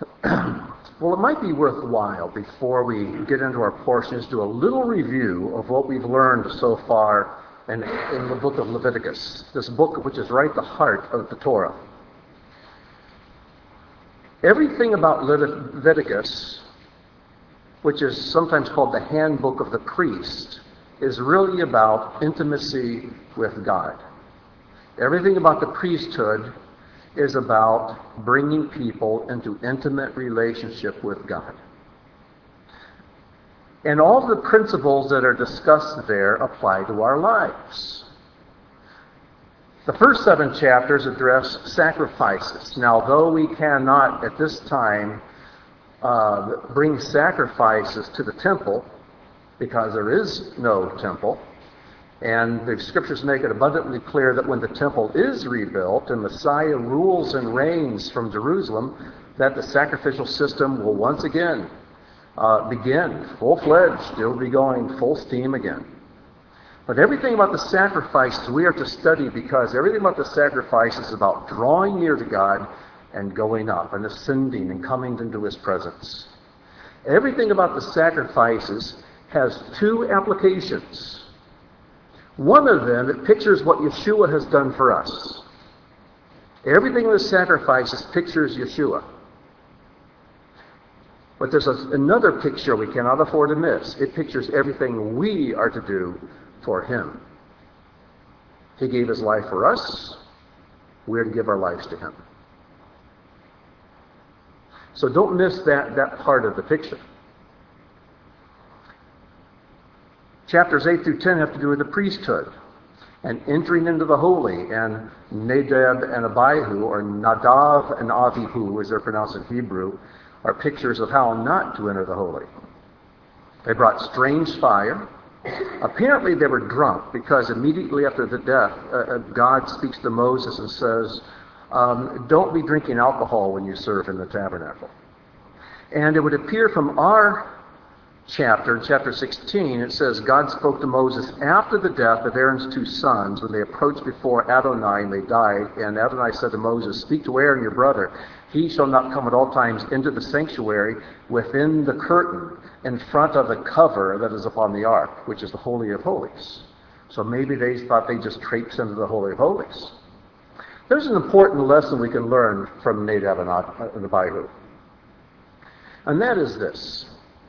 Well, it might be worthwhile before we get into our portions, do a little review of what we've learned so far in the book of Leviticus, this book which is right at the heart of the Torah. Everything about Leviticus, which is sometimes called the handbook of the priest, is really about intimacy with God. Everything about the priesthood is about bringing people into intimate relationship with God. And all the principles that are discussed there apply to our lives. The first 7 chapters address sacrifices. Now, though we cannot at this time bring sacrifices to the temple, because there is no temple, and the scriptures make it abundantly clear that when the temple is rebuilt and Messiah rules and reigns from Jerusalem, that the sacrificial system will once again begin full-fledged. It will be going full steam again. But everything about the sacrifices we are to study, because everything about the sacrifice is about drawing near to God and going up and ascending and coming into His presence. Everything about the sacrifices has 2 applications. One of them, it pictures what Yeshua has done for us. Everything in the sacrifices pictures Yeshua. But there's another picture we cannot afford to miss. It pictures everything we are to do for Him. He gave His life for us. We're to give our lives to Him. So don't miss that part of the picture. Chapters 8 through 10 have to do with the priesthood and entering into the holy, and Nadab and Abihu, or Nadav and Avihu, as they're pronounced in Hebrew, are pictures of how not to enter the holy. They brought strange fire. Apparently they were drunk, because immediately after the death, God speaks to Moses and says, don't be drinking alcohol when you serve in the tabernacle. And it would appear from our chapter 16, it says, God spoke to Moses after the death of Aaron's 2 sons, when they approached before Adonai and they died. And Adonai said to Moses, speak to Aaron your brother. He shall not come at all times into the sanctuary within the curtain in front of the cover that is upon the ark, which is the Holy of Holies. So maybe they thought they just traipsed into the Holy of Holies. There's an important lesson we can learn from Nadab and Abihu. And that is this.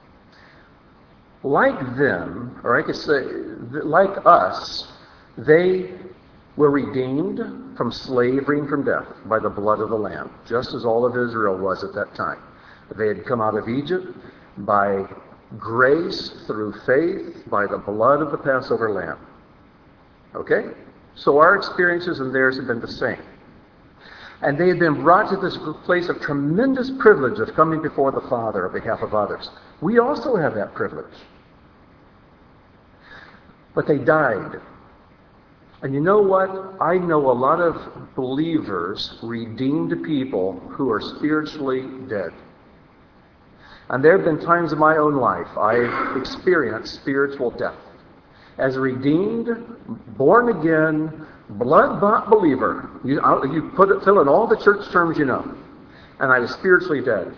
Like them, or I could say, like us, they were redeemed from slavery and from death by the blood of the Lamb, just as all of Israel was at that time. They had come out of Egypt by grace through faith by the blood of the Passover Lamb. Okay? So our experiences and theirs have been the same. And they had been brought to this place of tremendous privilege of coming before the Father on behalf of others. We also have that privilege. But they died. And you know what? I know a lot of believers, redeemed people, who are spiritually dead. And there have been times in my own life I've experienced spiritual death. As a redeemed, born again, blood-bought believer, you fill in all the church terms you know, and I was spiritually dead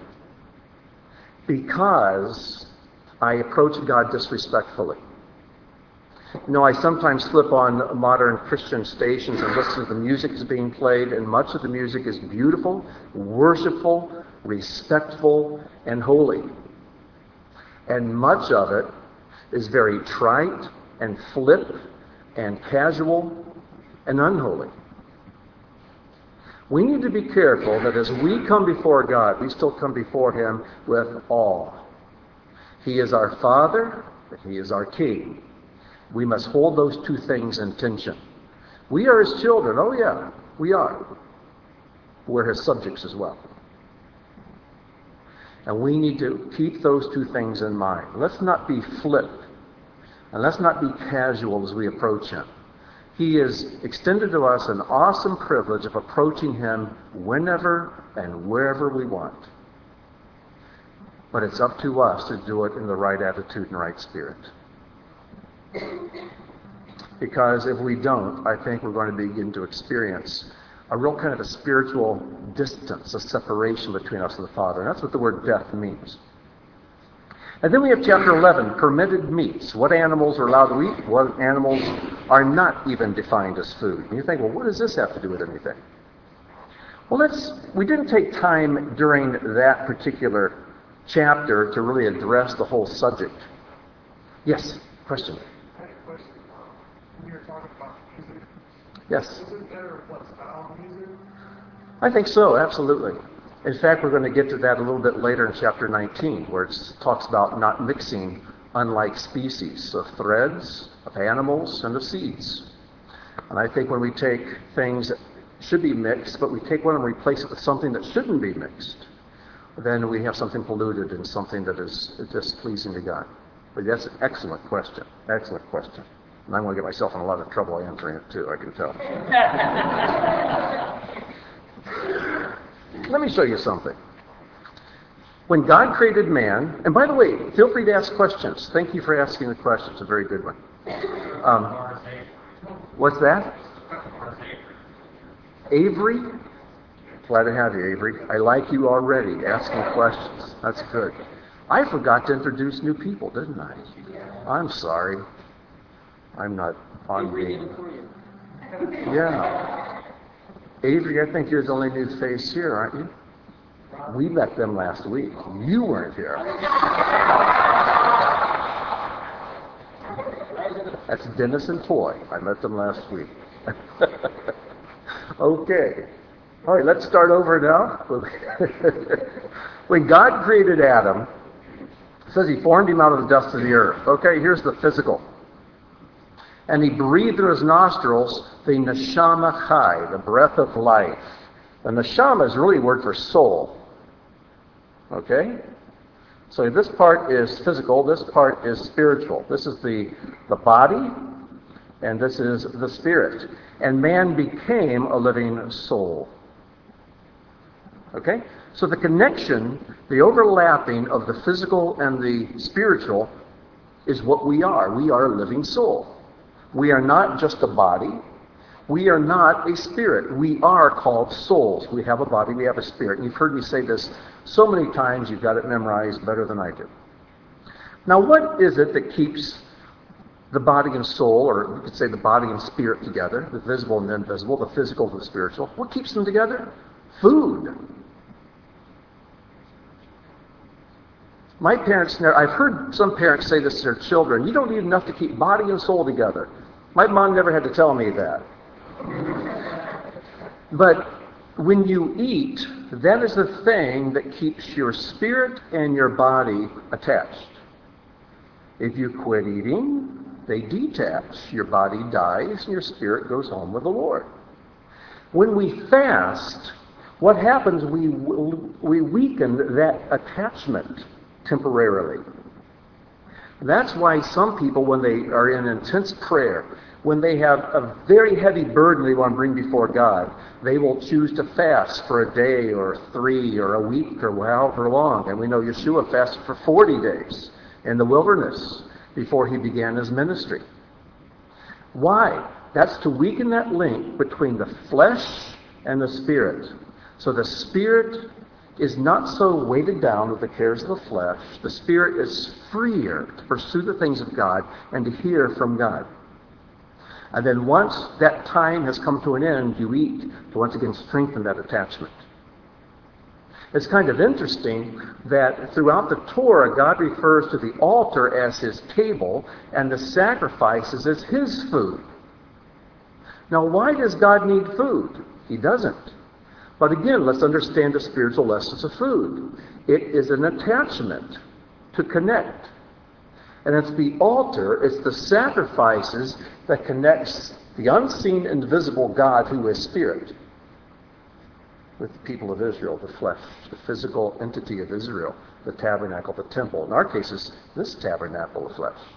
because I approached God disrespectfully. You know, I sometimes slip on modern Christian stations and listen to the music that's being played, and much of the music is beautiful, worshipful, respectful, and holy. And much of it is very trite and flip and casual and unholy. We need to be careful that as we come before God, we still come before Him with awe. He is our Father, and He is our King. We must hold those 2 things in tension. We are His children. Oh yeah, we are. We're His subjects as well. And we need to keep those 2 things in mind. Let's not be flip, and let's not be casual as we approach Him. He has extended to us an awesome privilege of approaching Him whenever and wherever we want. But it's up to us to do it in the right attitude and right spirit. Because if we don't, I think we're going to begin to experience a real kind of a spiritual distance, a separation between us and the Father. And that's what the word death means. And then we have chapter 11, permitted meats. What animals are allowed to eat, what animals are not even defined as food. And you think, well, what does this have to do with anything? Well, we didn't take time during that particular chapter to really address the whole subject. Yes, question. I had a question. When you were talking about music, Yes. is it better what style of music? I think so, absolutely. In fact, we're going to get to that a little bit later in chapter 19, where it talks about not mixing unlike species of threads, of animals, and of seeds. And I think when we take things that should be mixed, but we take one and replace it with something that shouldn't be mixed, then we have something polluted and something that is displeasing to God. But that's an excellent question. Excellent question. And I'm going to get myself in a lot of trouble answering it too, I can tell. Let me show you something. When God created man, and by the way, feel free to ask questions. Thank you for asking the question. It's a very good one. What's that? Avery? Glad to have you, Avery. I like you already, asking questions. That's good. I forgot to introduce new people, didn't I? I'm sorry. I'm not on game. Yeah. Avery, I think you're the only new face here, aren't you? We met them last week. You weren't here. That's Dennis and Toy. I met them last week. Okay. All right, let's start over now. When God created Adam, it says he formed him out of the dust of the earth. Okay, here's the physical. And he breathed through his nostrils the neshama chai, the breath of life. The neshama is really a word for soul. Okay? So this part is physical, this part is spiritual. This is the body, and this is the spirit. And man became a living soul. Okay? So the connection, the overlapping of the physical and the spiritual is what we are. We are a living soul. We are not just a body. We are not a spirit. We are called souls. We have a body, we have a spirit. And you've heard me say this so many times, you've got it memorized better than I do. Now, what is it that keeps the body and soul, or you could say the body and spirit together, the visible and the invisible, the physical and the spiritual? What keeps them together? Food. My parents, I've heard some parents say this to their children, you don't need enough to keep body and soul together. My mom never had to tell me that. But when you eat, that is the thing that keeps your spirit and your body attached. If you quit eating, they detach. Your body dies and your spirit goes home with the Lord. When we fast, what happens? We weaken that attachment temporarily. That's why some people, when they are in intense prayer, when they have a very heavy burden they want to bring before God, they will choose to fast for a day or 3 or a week or however long. And we know Yeshua fasted for 40 days in the wilderness before he began his ministry. Why? That's to weaken that link between the flesh and the spirit. So the spirit is not so weighted down with the cares of the flesh. The spirit is freer to pursue the things of God and to hear from God. And then once that time has come to an end, you eat to once again strengthen that attachment. It's kind of interesting that throughout the Torah, God refers to the altar as his table and the sacrifices as his food. Now, why does God need food? He doesn't. But again, let's understand the spiritual lessons of food. It is an attachment to connect. And it's the altar, it's the sacrifices that connects the unseen and visible God who is spirit with the people of Israel, the flesh, the physical entity of Israel, the tabernacle, the temple. In our cases, this tabernacle of flesh.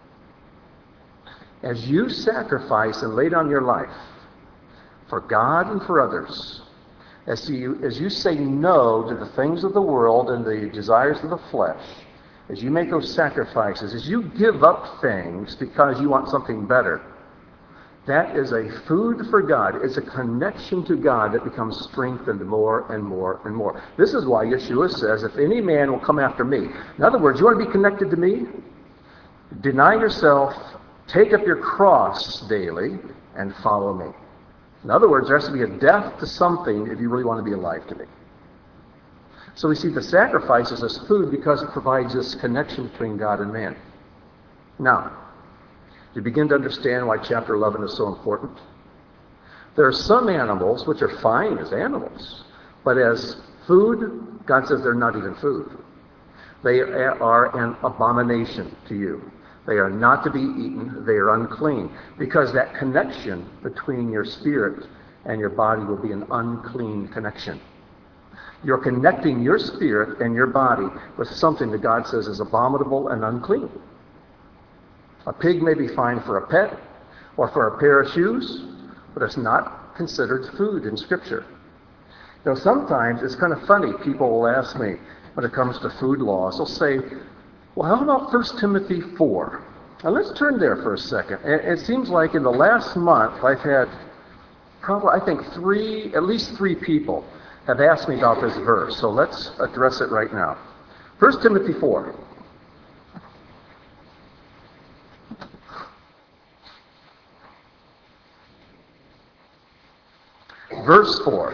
As you sacrifice and lay down your life for God and for others, as you say no to the things of the world and the desires of the flesh, as you make those sacrifices, as you give up things because you want something better, That is a food for God. It's a connection to God that becomes strengthened more and more and more. This is why Yeshua says, if any man will come after me. In other words, you want to be connected to me? Deny yourself, take up your cross daily, and follow me. In other words, there has to be a death to something if you really want to be alive to me. So we see the sacrifice as this food because it provides this connection between God and man. Now, you begin to understand why chapter 11 is so important. There are some animals which are fine as animals, but as food, God says they're not even food. They are an abomination to you. They are not to be eaten. They are unclean, because that connection between your spirit and your body will be an unclean connection. You're connecting your spirit and your body with something that God says is abominable and unclean. A pig may be fine for a pet or for a pair of shoes, but it's not considered food in Scripture. You know, sometimes it's kind of funny. People will ask me when it comes to food laws, they'll say, well, how about 1 Timothy 4? Now let's turn there for a second. It seems like in the last month I've had probably, I think, at least three people have asked me about this verse. So let's address it right now. 1 Timothy 4. Verse 4.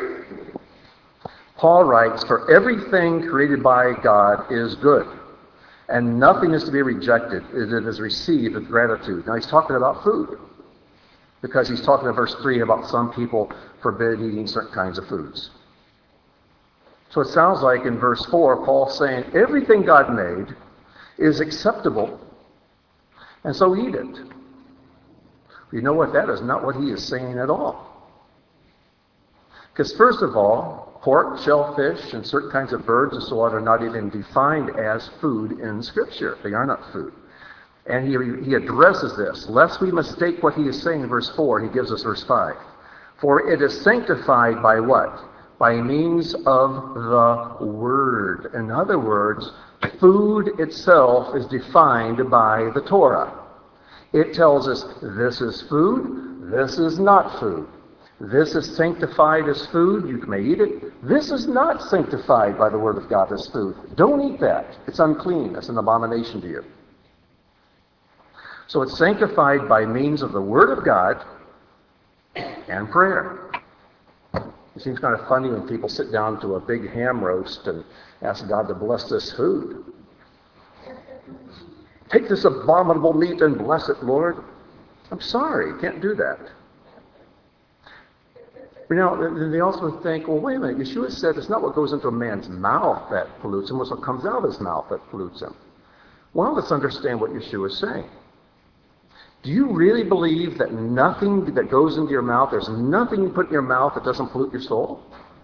Paul writes, for everything created by God is good, and nothing is to be rejected if it is received with gratitude. Now he's talking about food, because he's talking in verse 3 about some people forbid eating certain kinds of foods. So it sounds like in verse 4, Paul's saying everything God made is acceptable, and so eat it. You know what? That is not what he is saying at all. Because first of all, pork, shellfish, and certain kinds of birds and so on are not even defined as food in Scripture. They are not food. And he addresses this. Lest we mistake what he is saying in verse 4, he gives us verse 5. For it is sanctified by what? By means of the Word. In other words, food itself is defined by the Torah. It tells us this is food, this is not food. This is sanctified as food, you may eat it. This is not sanctified by the Word of God as food. Don't eat that. It's unclean. It's an abomination to you. So it's sanctified by means of the Word of God and prayer. It seems kind of funny when people sit down to a big ham roast and ask God to bless this food. Take this abominable meat and bless it, Lord. I'm sorry, you can't do that. Now, they also think, well, wait a minute, Yeshua said it's not what goes into a man's mouth that pollutes him, it's what comes out of his mouth that pollutes him. Well, let's understand what Yeshua is saying. Do you really believe that nothing that goes into your mouth, there's nothing you put in your mouth that doesn't pollute your soul?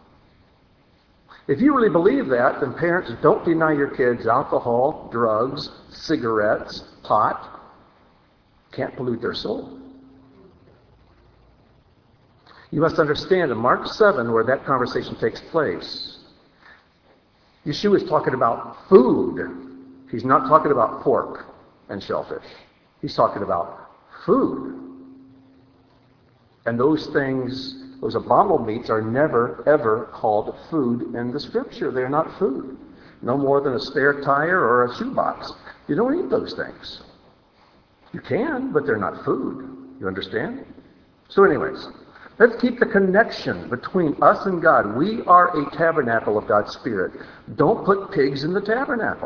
If you really believe that, then parents, don't deny your kids alcohol, drugs, cigarettes, pot. Can't pollute their soul. You must understand in Mark 7, where that conversation takes place, Yeshua is talking about food. He's not talking about pork and shellfish. He's talking about food. And those things, those abominable meats, are never, ever called food in the Scripture. They're not food. No more than a spare tire or a shoebox. You don't eat those things. You can, but they're not food. You understand? So anyways, let's keep the connection between us and God. We are a tabernacle of God's Spirit. Don't put pigs in the tabernacle.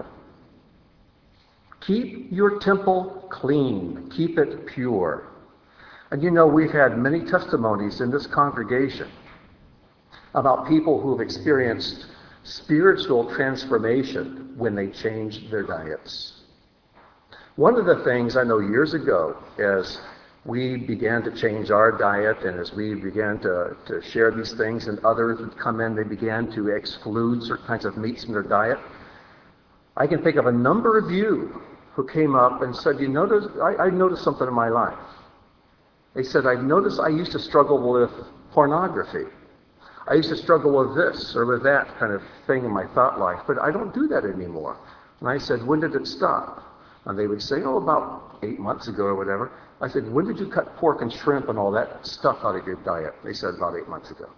Keep your temple clean. Keep it pure. And you know, we've had many testimonies in this congregation about people who have experienced spiritual transformation when they changed their diets. One of the things I know years ago, as we began to change our diet, and as we began to share these things, and others would come in, they began to exclude certain kinds of meats from their diet. I can think of a number of you who came up and said, you notice, I noticed something in my life. They said, I've noticed I used to struggle with pornography. I used to struggle with this or with that kind of thing in my thought life, but I don't do that anymore. And I said, when did it stop? And they would say, about 8 months ago or whatever. I said, when did you cut pork and shrimp and all that stuff out of your diet? They said, about 8 months ago.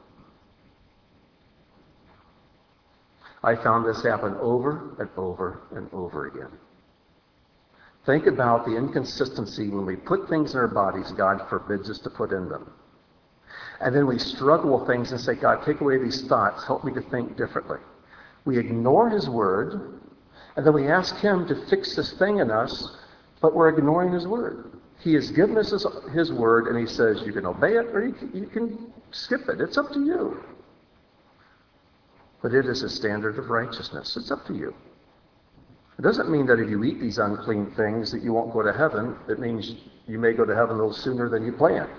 I found this happen over and over and over again. Think about the inconsistency when we put things in our bodies God forbids us to put in them. And then we struggle with things and say, God, take away these thoughts. Help me to think differently. We ignore His Word, and then we ask Him to fix this thing in us, but we're ignoring His Word. He has given us His Word, and He says you can obey it or you can skip it. It's up to you. But it is a standard of righteousness. It's up to you. It doesn't mean that if you eat these unclean things that you won't go to heaven. It means you may go to heaven a little sooner than you planned.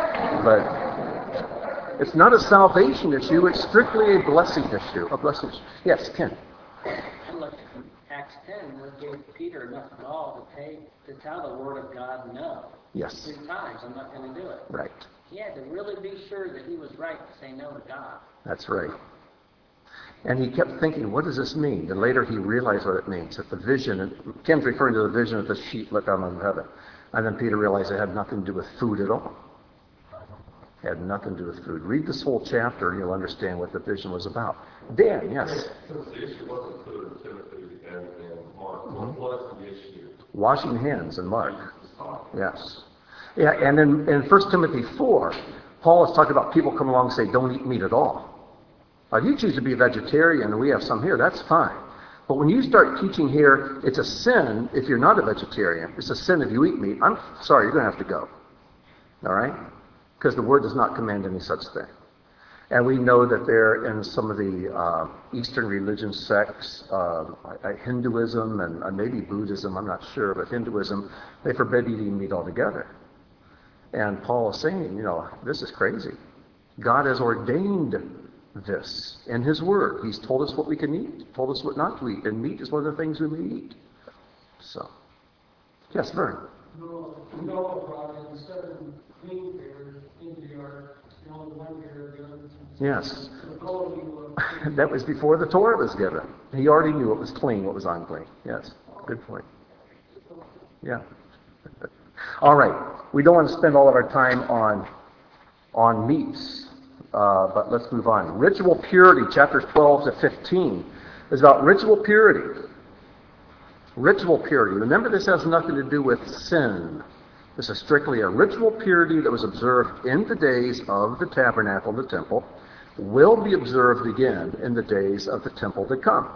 But it's not a salvation issue. It's strictly a blessing issue. A blessing issue. Yes, Ken. I look at Acts 10, where it gave Peter enough gall to tell the Word of God no. Yes. 3 times, I'm not going to do it. Right. He had to really be sure that he was right to say no to God. That's right. And he kept thinking, what does this mean? And later he realized what it means. That the vision, and Ken's referring to the vision of the sheep let down on heaven. And then Peter realized it had nothing to do with food at all. It had nothing to do with food. Read this whole chapter and you'll understand what the vision was about. Dan, yes? So the issue wasn't food in Timothy and Mark. What was the issue? Washing hands in Mark. Yes. Yeah, and in 1 Timothy 4, Paul is talking about people come along and say, don't eat meat at all. Now, if you choose to be a vegetarian, and we have some here, that's fine. But when you start teaching here, it's a sin if you're not a vegetarian. It's a sin if you eat meat. I'm sorry, you're going to have to go. All right? Because the Word does not command any such thing. And we know that there in some of the Eastern religion sects, Hinduism and maybe Buddhism, I'm not sure, but Hinduism, they forbid eating meat altogether. And Paul is saying, this is crazy. God has ordained this in His Word. He's told us what we can eat, told us what not to eat, and meat is one of the things we may eat. So, yes, Vern. Noah brought in 7 clean bears into the ark, and only 1 bear didn't. Yes. So That was before the Torah was given. He already knew what was clean, what was unclean. Yes, good point. Yeah. All right. We don't want to spend all of our time on meats. But let's move on. Ritual purity, chapters 12 to 15, is about ritual purity. Ritual purity. Remember, this has nothing to do with sin. This is strictly a ritual purity that was observed in the days of the tabernacle and the temple, will be observed again in the days of the temple to come.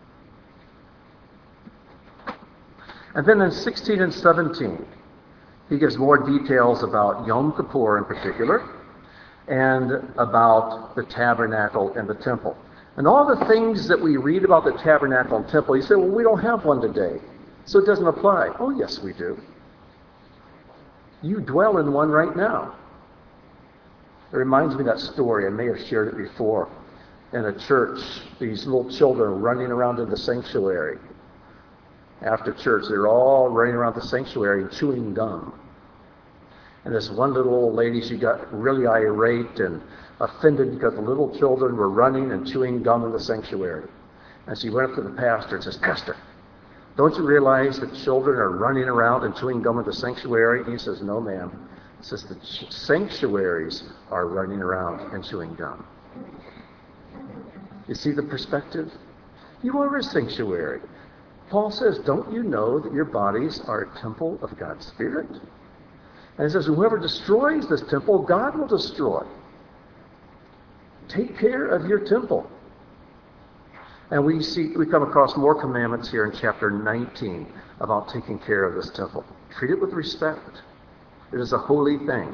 And then in 16 and 17, he gives more details about Yom Kippur in particular, and about the tabernacle and the temple. And all the things that we read about the tabernacle and temple, you say, well, we don't have one today, so it doesn't apply. Oh, yes, we do. You dwell in one right now. It reminds me of that story. I may have shared it before. In a church, these little children running around in the sanctuary. After church, they're all running around the sanctuary and chewing gum. And this one little old lady, she got really irate and offended because the little children were running and chewing gum in the sanctuary. And she went up to the pastor and says, Pastor, don't you realize that children are running around and chewing gum in the sanctuary? And he says, no, ma'am. He says the sanctuaries are running around and chewing gum. You see the perspective? You are a sanctuary. Paul says, don't you know that your bodies are a temple of God's Spirit? And he says, whoever destroys this temple, God will destroy. Take care of your temple. And we come across more commandments here in chapter 19 about taking care of this temple. Treat it with respect. It is a holy thing.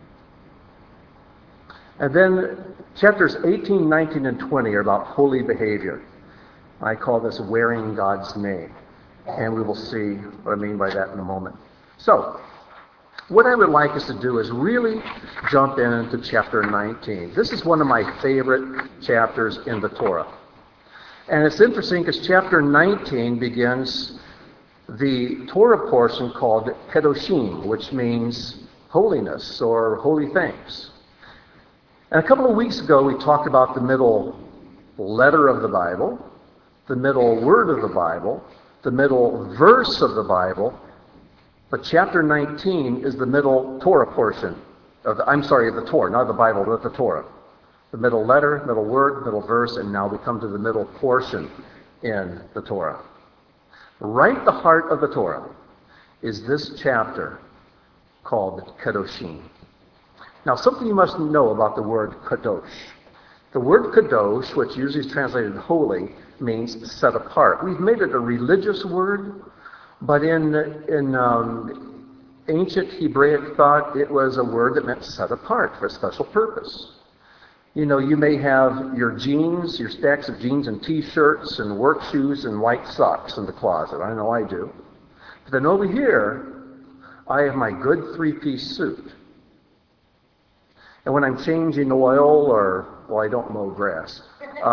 And then chapters 18, 19, and 20 are about holy behavior. I call this wearing God's name. And we will see what I mean by that in a moment. So, what I would like us to do is really jump into chapter 19. This is one of my favorite chapters in the Torah. And it's interesting because chapter 19 begins the Torah portion called Kedoshim, which means holiness or holy things. And a couple of weeks ago we talked about the middle letter of the Bible, the middle word of the Bible, the middle verse of the Bible, But chapter 19 is the middle Torah portion of the Torah, not the Bible, but the Torah. The middle letter, middle word, middle verse, and now we come to the middle portion in the Torah. Right at the heart of the Torah is this chapter called Kedoshim. Now, something you must know about the word Kadosh. The word Kadosh, which usually is translated holy, means set apart. We've made it a religious word, but in ancient Hebraic thought, it was a word that meant set apart for a special purpose. You know, you may have your jeans, your stacks of jeans and T-shirts and work shoes and white socks in the closet. I know I do. But then over here, I have my good three-piece suit. And when I'm changing oil I don't mow grass.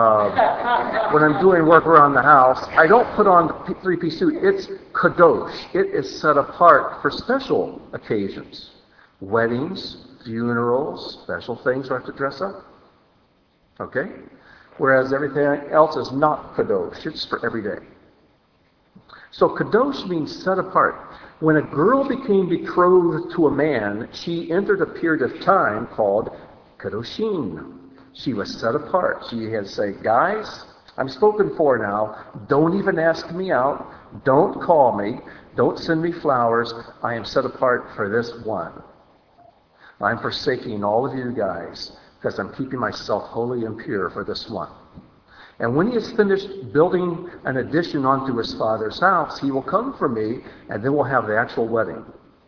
When I'm doing work around the house, I don't put on the three-piece suit. It's kadosh. It is set apart for special occasions. Weddings, funerals, special things where I have to dress up. Okay? Whereas everything else is not kadosh. It's for every day. So kadosh means set apart. When a girl became betrothed to a man, she entered a period of time called kadoshim. She was set apart. She had to say, guys, I'm spoken for now. Don't even ask me out. Don't call me. Don't send me flowers. I am set apart for this one. I'm forsaking all of you guys because I'm keeping myself holy and pure for this one. And when he has finished building an addition onto his father's house, he will come for me, and then we'll have the actual wedding.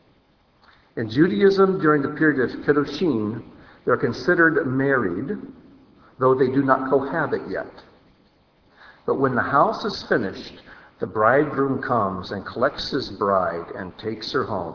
In Judaism, during the period of Kedoshim, they're considered married, though they do not cohabit yet. But when the house is finished, the bridegroom comes and collects his bride and takes her home.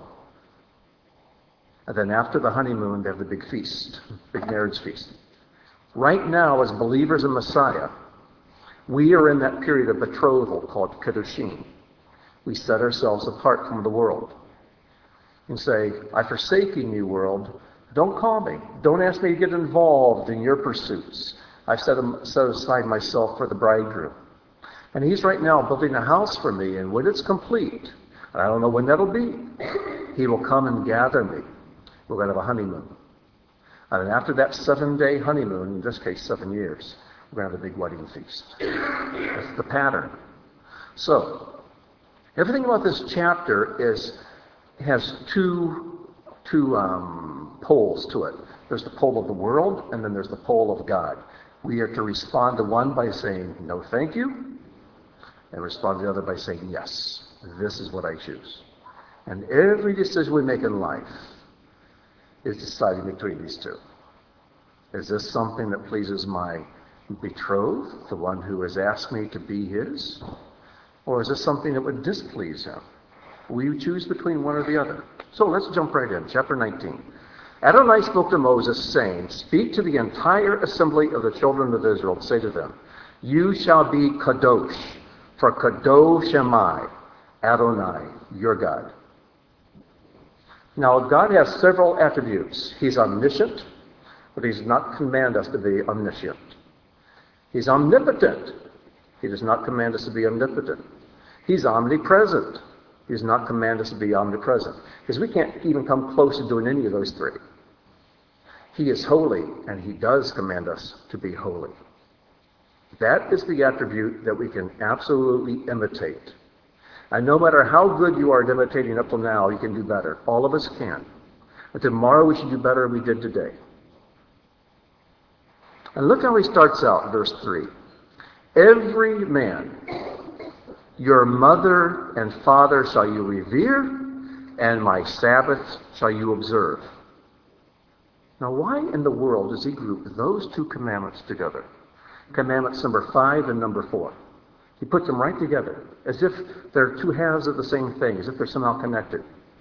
And then after the honeymoon, they have the big feast, big marriage feast. Right now, as believers in Messiah, we are in that period of betrothal called Kedoshim. We set ourselves apart from the world and say, I've forsaken you, world. Don't call me. Don't ask me to get involved in your pursuits. I've set aside myself for the bridegroom. And he's right now building a house for me, and when it's complete, and I don't know when that'll be, he will come and gather me. We're going to have a honeymoon. And after that 7-day honeymoon, in this case 7 years, we're going to have a big wedding feast. That's the pattern. So, everything about this chapter has two poles to it. There's the pole of the world, and then there's the pole of God. We are to respond to one by saying, no thank you, and respond to the other by saying, yes, this is what I choose. And every decision we make in life is deciding between these two. Is this something that pleases my betrothed, the one who has asked me to be his? Or is this something that would displease him? We choose between one or the other. So let's jump right in. Chapter 19. Adonai spoke to Moses, saying, speak to the entire assembly of the children of Israel. Say to them, you shall be kadosh, for kadosh am I, Adonai, your God. Now, God has several attributes. He's omniscient, but he does not command us to be omniscient. He's omnipotent. He does not command us to be omnipotent. He's omnipresent. He does not command us to be omnipresent. Because we can't even come close to doing any of those three. He is holy, and he does command us to be holy. That is the attribute that we can absolutely imitate. And no matter how good you are at imitating up till now, you can do better. All of us can. But tomorrow we should do better than we did today. And look how he starts out, verse 3. Every man, your mother and father shall you revere, and my Sabbath shall you observe. Now, why in the world does he group those two commandments together? Commandments number 5 and number 4. He puts them right together, as if they're two halves of the same thing, as if they're somehow connected.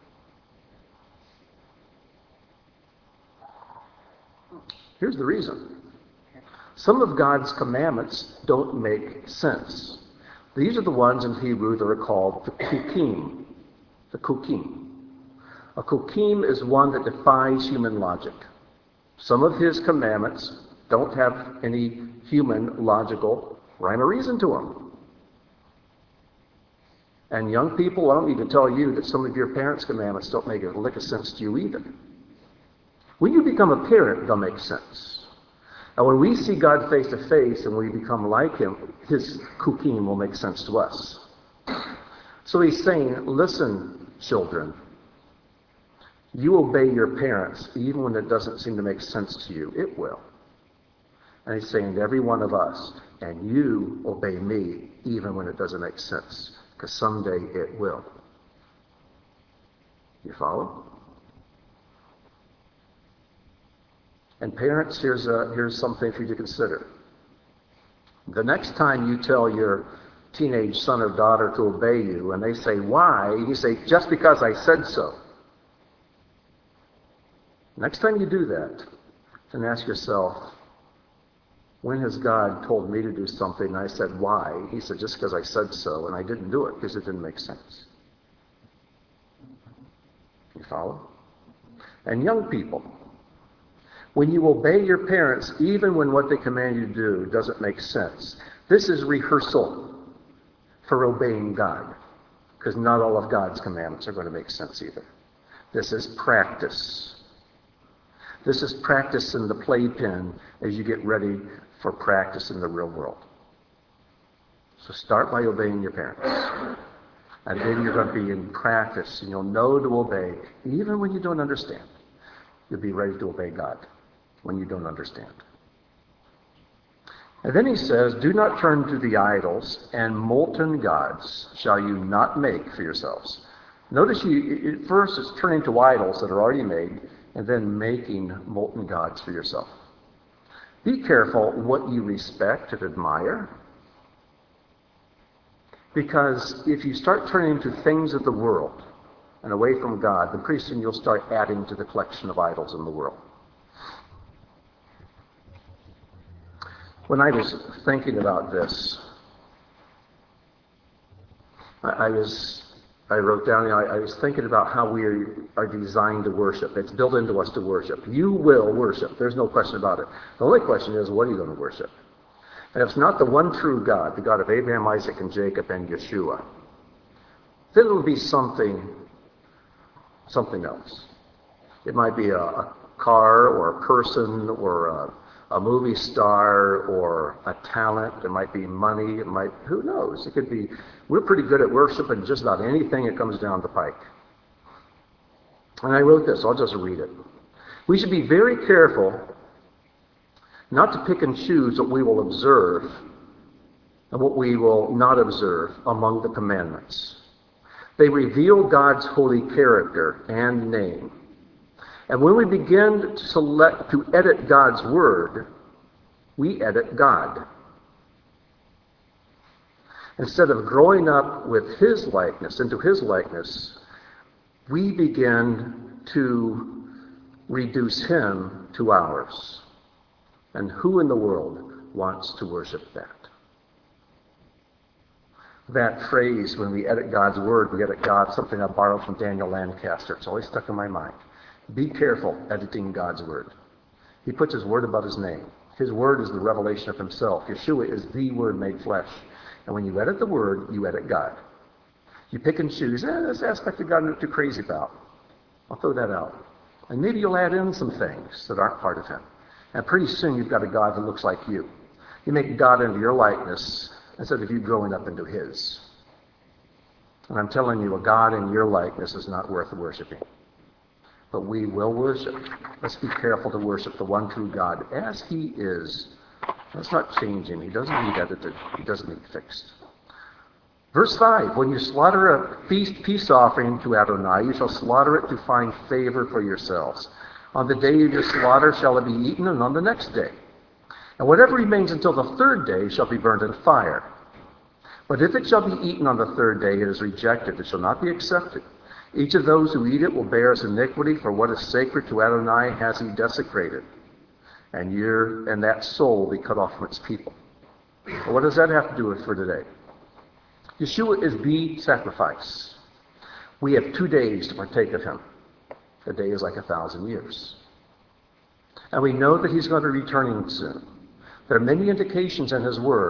Here's the reason. Some of God's commandments don't make sense. These are the ones in Hebrew that are called the kukim. The kukim. A kukim is one that defies human logic. Some of his commandments don't have any human logical rhyme or reason to them. And young people, I don't need to tell you that some of your parents' commandments don't make a lick of sense to you either. When you become a parent, they'll make sense. And when we see God face to face and we become like him, his kukim will make sense to us. So he's saying, listen, children, you obey your parents even when it doesn't seem to make sense to you. It will. And he's saying to every one of us, and you obey me even when it doesn't make sense, because someday it will. You follow? And parents, here's something for you to consider. The next time you tell your teenage son or daughter to obey you, and they say, why? You say, just because I said so. Next time you do that, then ask yourself, when has God told me to do something and I said, why? He said, just because I said so, and I didn't do it because it didn't make sense. You follow? And young people, when you obey your parents, even when what they command you to do doesn't make sense, this is rehearsal for obeying God, because not all of God's commandments are going to make sense either. This is practice. This is practice in the playpen as you get ready for practice in the real world. So start by obeying your parents. And then you're going to be in practice, and you'll know to obey even when you don't understand. You'll be ready to obey God when you don't understand. And then he says, do not turn to the idols, and molten gods shall you not make for yourselves. Notice first it's turning to idols that are already made, and then making molten gods for yourself. Be careful what you respect and admire, because if you start turning to things of the world and away from God, then pretty soon you'll start adding to the collection of idols in the world. When I was thinking about this, I wrote down, I was thinking about how we are designed to worship. It's built into us to worship. You will worship. There's no question about it. The only question is, what are you going to worship? And if it's not the one true God, the God of Abraham, Isaac, and Jacob, and Yeshua, then it'll be something else. It might be a car or a person or a movie star or a talent. It might be money. Who knows? It could be, we're pretty good at worshiping just about anything that comes down the pike. And I wrote this. I'll just read it. We should be very careful not to pick and choose what we will observe and what we will not observe among the commandments. They reveal God's holy character and name. And when we begin to edit God's word, we edit God. Instead of growing up with his likeness, into his likeness, we begin to reduce him to ours. And who in the world wants to worship that? That phrase, when we edit God's word, we edit God, something I borrowed from Daniel Lancaster. It's always stuck in my mind. Be careful editing God's word. He puts his word above his name. His word is the revelation of himself. Yeshua is the word made flesh. And when you edit the word, you edit God. You pick and choose, this aspect of God I'm not too crazy about. I'll throw that out. And maybe you'll add in some things that aren't part of him. And pretty soon you've got a God that looks like you. You make God into your likeness instead of you growing up into his. And I'm telling you, a God in your likeness is not worth worshiping. But we will worship. Let's be careful to worship the one true God as he is. That's not changing. He doesn't need edited. He doesn't need fixed. Verse 5, when you slaughter a peace offering to Adonai, you shall slaughter it to find favor for yourselves. On the day of your slaughter shall it be eaten, and on the next day. And whatever remains until the third day shall be burned in fire. But if it shall be eaten on the third day, it is rejected. It shall not be accepted. Each of those who eat it will bear his iniquity, for what is sacred to Adonai has he desecrated. And that soul will be cut off from its people. Well, what does that have to do with for today? Yeshua is the sacrifice. We have 2 days to partake of him. A day is like 1,000 years. And we know that he's going to be returning soon. There are many indications in his word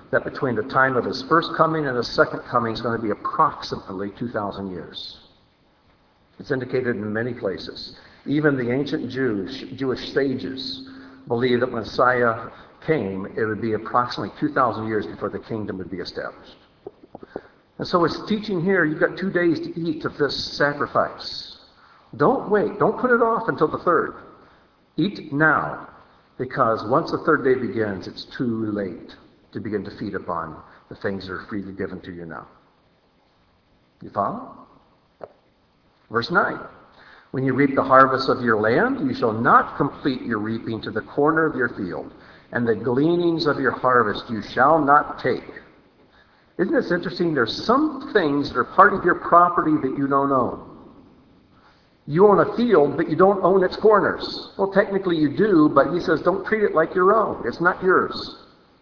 that between the time of his first coming and his second coming is going to be approximately 2,000 years. It's indicated in many places. Even the ancient Jewish sages believed that when Messiah came, it would be approximately 2,000 years before the kingdom would be established. And so it's teaching here, you've got 2 days to eat of this sacrifice. Don't wait. Don't put it off until the third. Eat now, because once the third day begins, it's too late to begin to feed upon the things that are freely given to you now. You follow? Verse 9. When you reap the harvest of your land, you shall not complete your reaping to the corner of your field, and the gleanings of your harvest you shall not take. Isn't this interesting? There's some things that are part of your property that you don't own. You own a field, but you don't own its corners. Well, technically you do, but he says don't treat it like your own. It's not yours.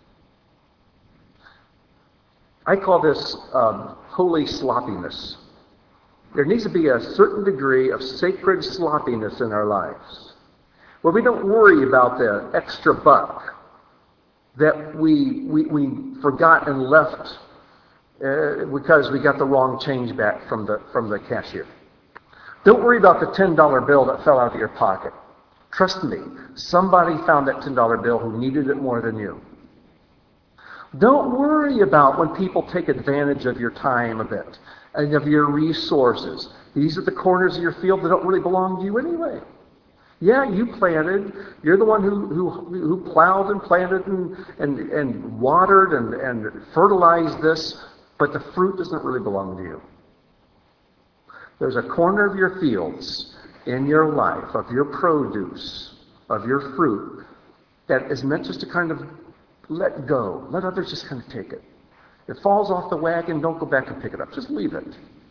I call this holy sloppiness. There needs to be a certain degree of sacred sloppiness in our lives, where we don't worry about the extra buck that we forgot and left because we got the wrong change back from the cashier. Don't worry about the $10 bill that fell out of your pocket. Trust me, somebody found that $10 bill who needed it more than you. Don't worry about when people take advantage of your time a bit and of your resources. These are the corners of your field that don't really belong to you anyway. Yeah, you planted. You're the one who plowed and planted and watered and fertilized this, but the fruit doesn't really belong to you. There's a corner of your fields in your life, of your produce, of your fruit, that is meant just to kind of let go. Let others just kind of take it. It falls off the wagon, don't go back and pick it up. Just leave it.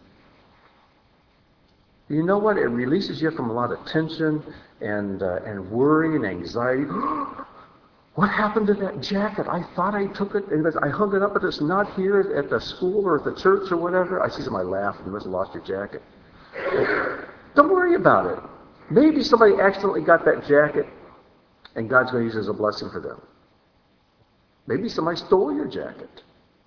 You know what? It releases you from a lot of tension and worry and anxiety. What happened to that jacket? I thought I took it, and I hung it up, but it's not here at the school or at the church or whatever. I see somebody laugh, you must have lost your jacket. Don't worry about it. Maybe somebody accidentally got that jacket, and God's going to use it as a blessing for them. Maybe somebody stole your jacket,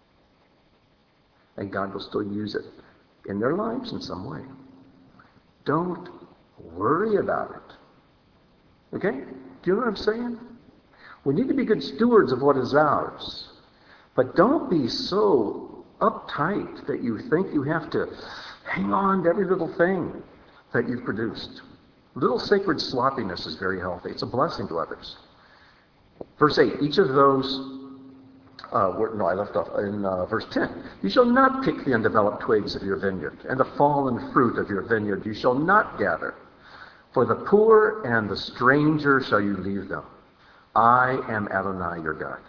and God will still use it in their lives in some way. Don't worry about it. Okay? Do you know what I'm saying? We need to be good stewards of what is ours. But don't be so uptight that you think you have to hang on to every little thing that you've produced. Little sacred sloppiness is very healthy. It's a blessing to others. Verse 8, each of those... I left off in verse 10. You shall not pick the undeveloped twigs of your vineyard, and the fallen fruit of your vineyard you shall not gather. For the poor and the stranger shall you leave them. I am Adonai your God.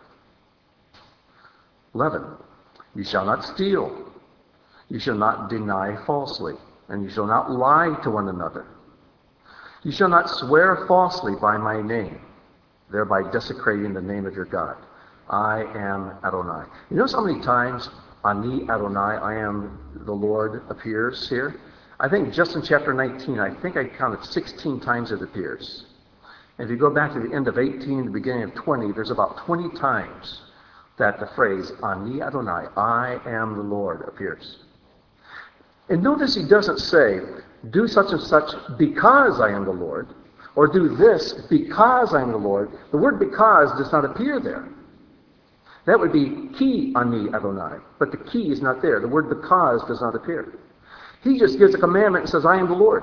11. You shall not steal. You shall not deny falsely, and you shall not lie to one another. You shall not swear falsely by my name, thereby desecrating the name of your God. I am Adonai. You notice how many times Ani Adonai, I am the Lord, appears here? I think just in chapter 19, I think I counted 16 times it appears. And if you go back to the end of 18, the beginning of 20, there's about 20 times that the phrase Ani Adonai, I am the Lord, appears. And notice he doesn't say, do such and such because I am the Lord, or do this because I am the Lord. The word because does not appear there. That would be ki ani Adonai, but the ki is not there. The word because does not appear. He just gives a commandment and says, I am the Lord.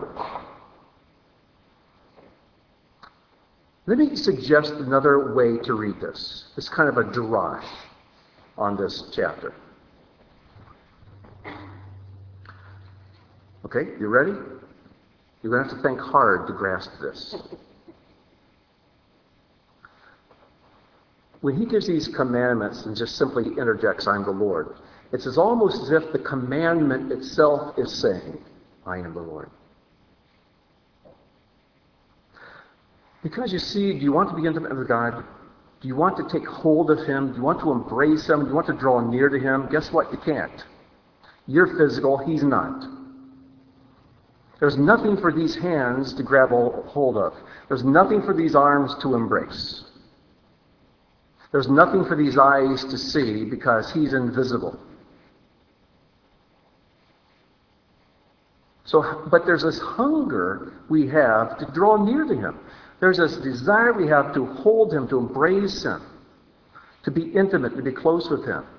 Let me suggest another way to read this. It's kind of a darash on this chapter. Okay, you ready? You're going to have to think hard to grasp this. When he gives these commandments and just simply interjects, I'm the Lord, it's almost as if the commandment itself is saying, I am the Lord. Because you see, do you want to be intimate with God? Do you want to take hold of Him? Do you want to embrace Him? Do you want to draw near to Him? Guess what? You can't. You're physical. He's not. There's nothing for these hands to grab hold of. There's nothing for these arms to embrace. There's nothing for these eyes to see because he's invisible. But there's this hunger we have to draw near to him. There's this desire we have to hold him, to embrace him, to be intimate, to be close with him.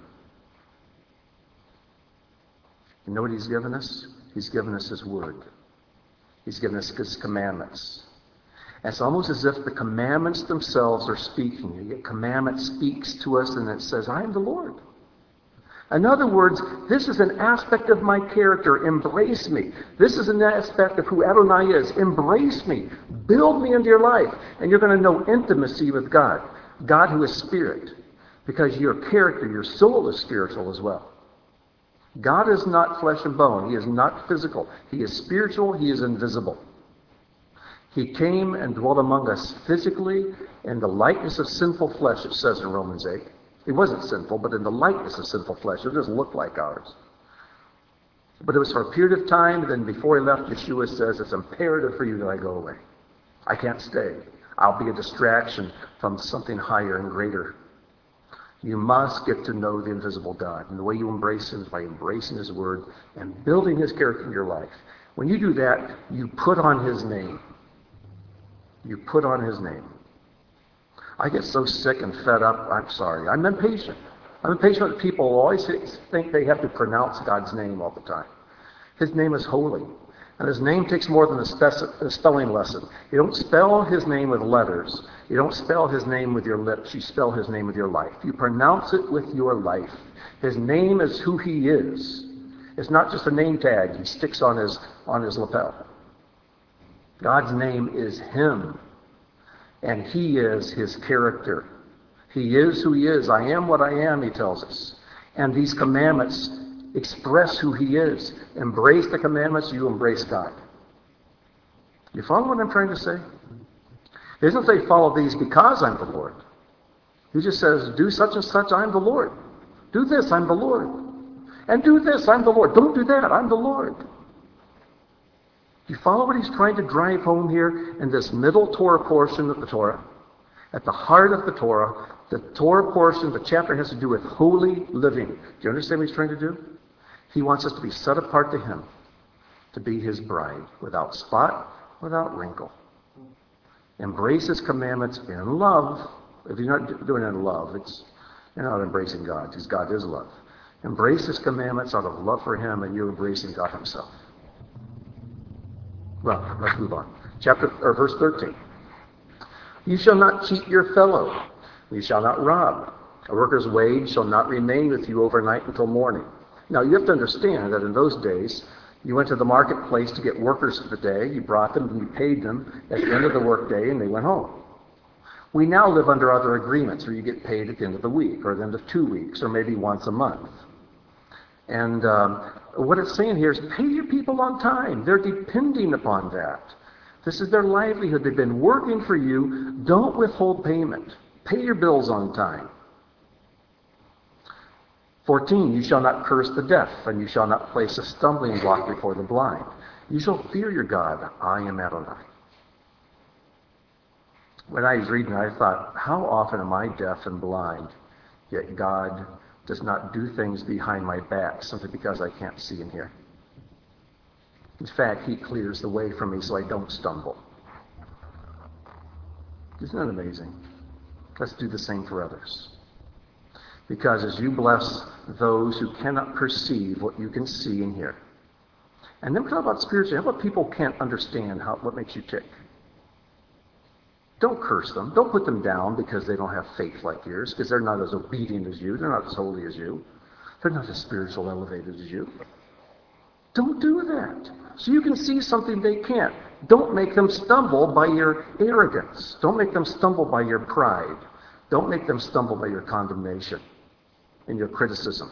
You know what he's given us? He's given us his word. He's given us his commandments. And it's almost as if the commandments themselves are speaking. The commandment speaks to us and it says, I am the Lord. In other words, this is an aspect of my character. Embrace me. This is an aspect of who Adonai is. Embrace me. Build me into your life. And you're going to know intimacy with God. God who is spirit. Because your character, your soul is spiritual as well. God is not flesh and bone. He is not physical. He is spiritual. He is invisible. He came and dwelt among us physically in the likeness of sinful flesh, it says in Romans 8. He wasn't sinful, but in the likeness of sinful flesh. It doesn't look like ours. But it was for a period of time, and then before he left, Yeshua says, it's imperative for you that I go away. I can't stay. I'll be a distraction from something higher and greater. You must get to know the invisible God. And the way you embrace him is by embracing his word and building his character in your life. When you do that, you put on his name. You put on his name. I get so sick and fed up. I'm sorry. I'm impatient. I'm impatient with people who always think they have to pronounce God's name all the time. His name is holy. And his name takes more than a spelling lesson. You don't spell his name with letters. You don't spell his name with your lips. You spell his name with your life. You pronounce it with your life. His name is who he is. It's not just a name tag he sticks on his lapel. God's name is him. And he is his character. He is who he is. I am what I am, he tells us. And these commandments express who he is. Embrace the commandments, you embrace God. You follow what I'm trying to say? He doesn't say follow these because I'm the Lord. He just says do such and such, I'm the Lord. Do this, I'm the Lord. And do this, I'm the Lord. Don't do that, I'm the Lord. You follow what he's trying to drive home here in this middle Torah portion of the Torah? At the heart of the Torah portion, the chapter has to do with holy living. Do you understand what he's trying to do? He wants us to be set apart to him, to be his bride, without spot, without wrinkle. Embrace his commandments in love. If you're not doing it in love, you're not embracing God, because God is love. Embrace his commandments out of love for him, and you're embracing God himself. Well, let's move on. Verse 13. You shall not cheat your fellow. You shall not rob. A worker's wage shall not remain with you overnight until morning. Now, you have to understand that in those days, you went to the marketplace to get workers for the day. You brought them and you paid them at the end of the workday, and they went home. We now live under other agreements where you get paid at the end of the week, or at the end of 2 weeks, or maybe once a month. And what it's saying here is pay your people on time. They're depending upon that. This is their livelihood. They've been working for you. Don't withhold payment. Pay your bills on time. 14, you shall not curse the deaf, and you shall not place a stumbling block before the blind. You shall fear your God. I am Adonai. When I was reading, I thought, how often am I deaf and blind, yet God does not do things behind my back simply because I can't see and hear. In fact, he clears the way for me so I don't stumble. Isn't that amazing? Let's do the same for others. Because as you bless those who cannot perceive what you can see and hear. And then talk about spiritually. How about people can't understand what makes you tick? Don't curse them. Don't put them down because they don't have faith like yours, because they're not as obedient as you. They're not as holy as you. They're not as spiritual elevated as you. Don't do that. So you can see something they can't. Don't make them stumble by your arrogance. Don't make them stumble by your pride. Don't make them stumble by your condemnation and your criticism.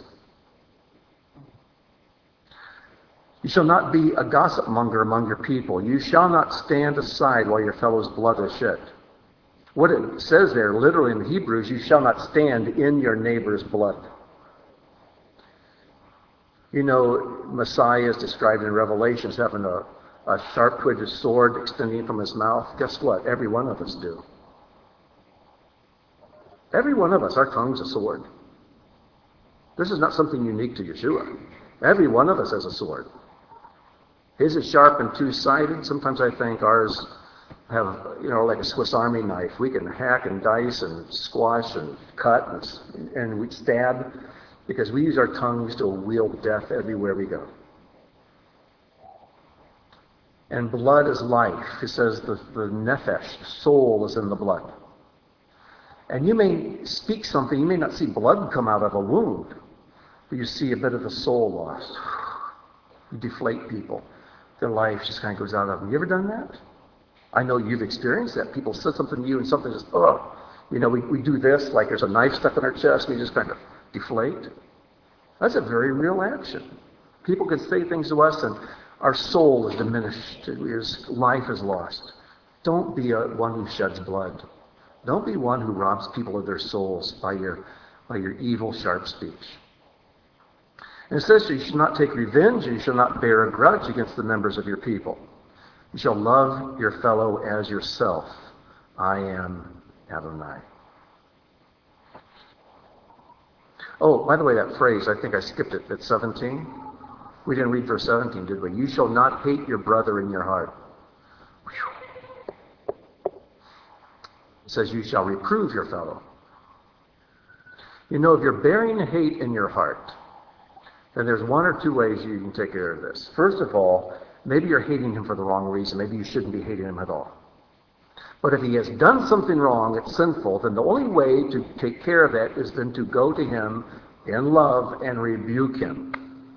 You shall not be a gossip monger among your people. You shall not stand aside while your fellow's blood is shed. What it says there, literally in the Hebrews, you shall not stand in your neighbor's blood. You know, Messiah is described in Revelation as having a sharp-edged sword extending from his mouth. Guess what? Every one of us do. Every one of us, our tongue's a sword. This is not something unique to Yeshua. Every one of us has a sword. His is sharp and two-sided. Sometimes I think ours have, like a Swiss Army knife. We can hack and dice and squash and cut and we stab because we use our tongues to wield death everywhere we go. And blood is life. It says the nephesh, soul, is in the blood. And you may speak something, you may not see blood come out of a wound, but you see a bit of the soul lost. You deflate people. Their life just kind of goes out of them. You ever done that? I know you've experienced that. People said something to you and something just, we do this, like there's a knife stuck in our chest, and we just kind of deflate. That's a very real action. People can say things to us and our soul is diminished. Life is lost. Don't be one who sheds blood. Don't be one who robs people of their souls by your evil, sharp speech. And it says you shall not take revenge, and you shall not bear a grudge against the members of your people. You shall love your fellow as yourself. I am Adonai. Oh, by the way, that phrase, I think I skipped it at 17. We didn't read verse 17, did we? You shall not hate your brother in your heart. It says you shall reprove your fellow. If you're bearing hate in your heart, then there's one or two ways you can take care of this. First of all, maybe you're hating him for the wrong reason. Maybe you shouldn't be hating him at all. But if he has done something wrong that's sinful, then the only way to take care of that is then to go to him in love and rebuke him.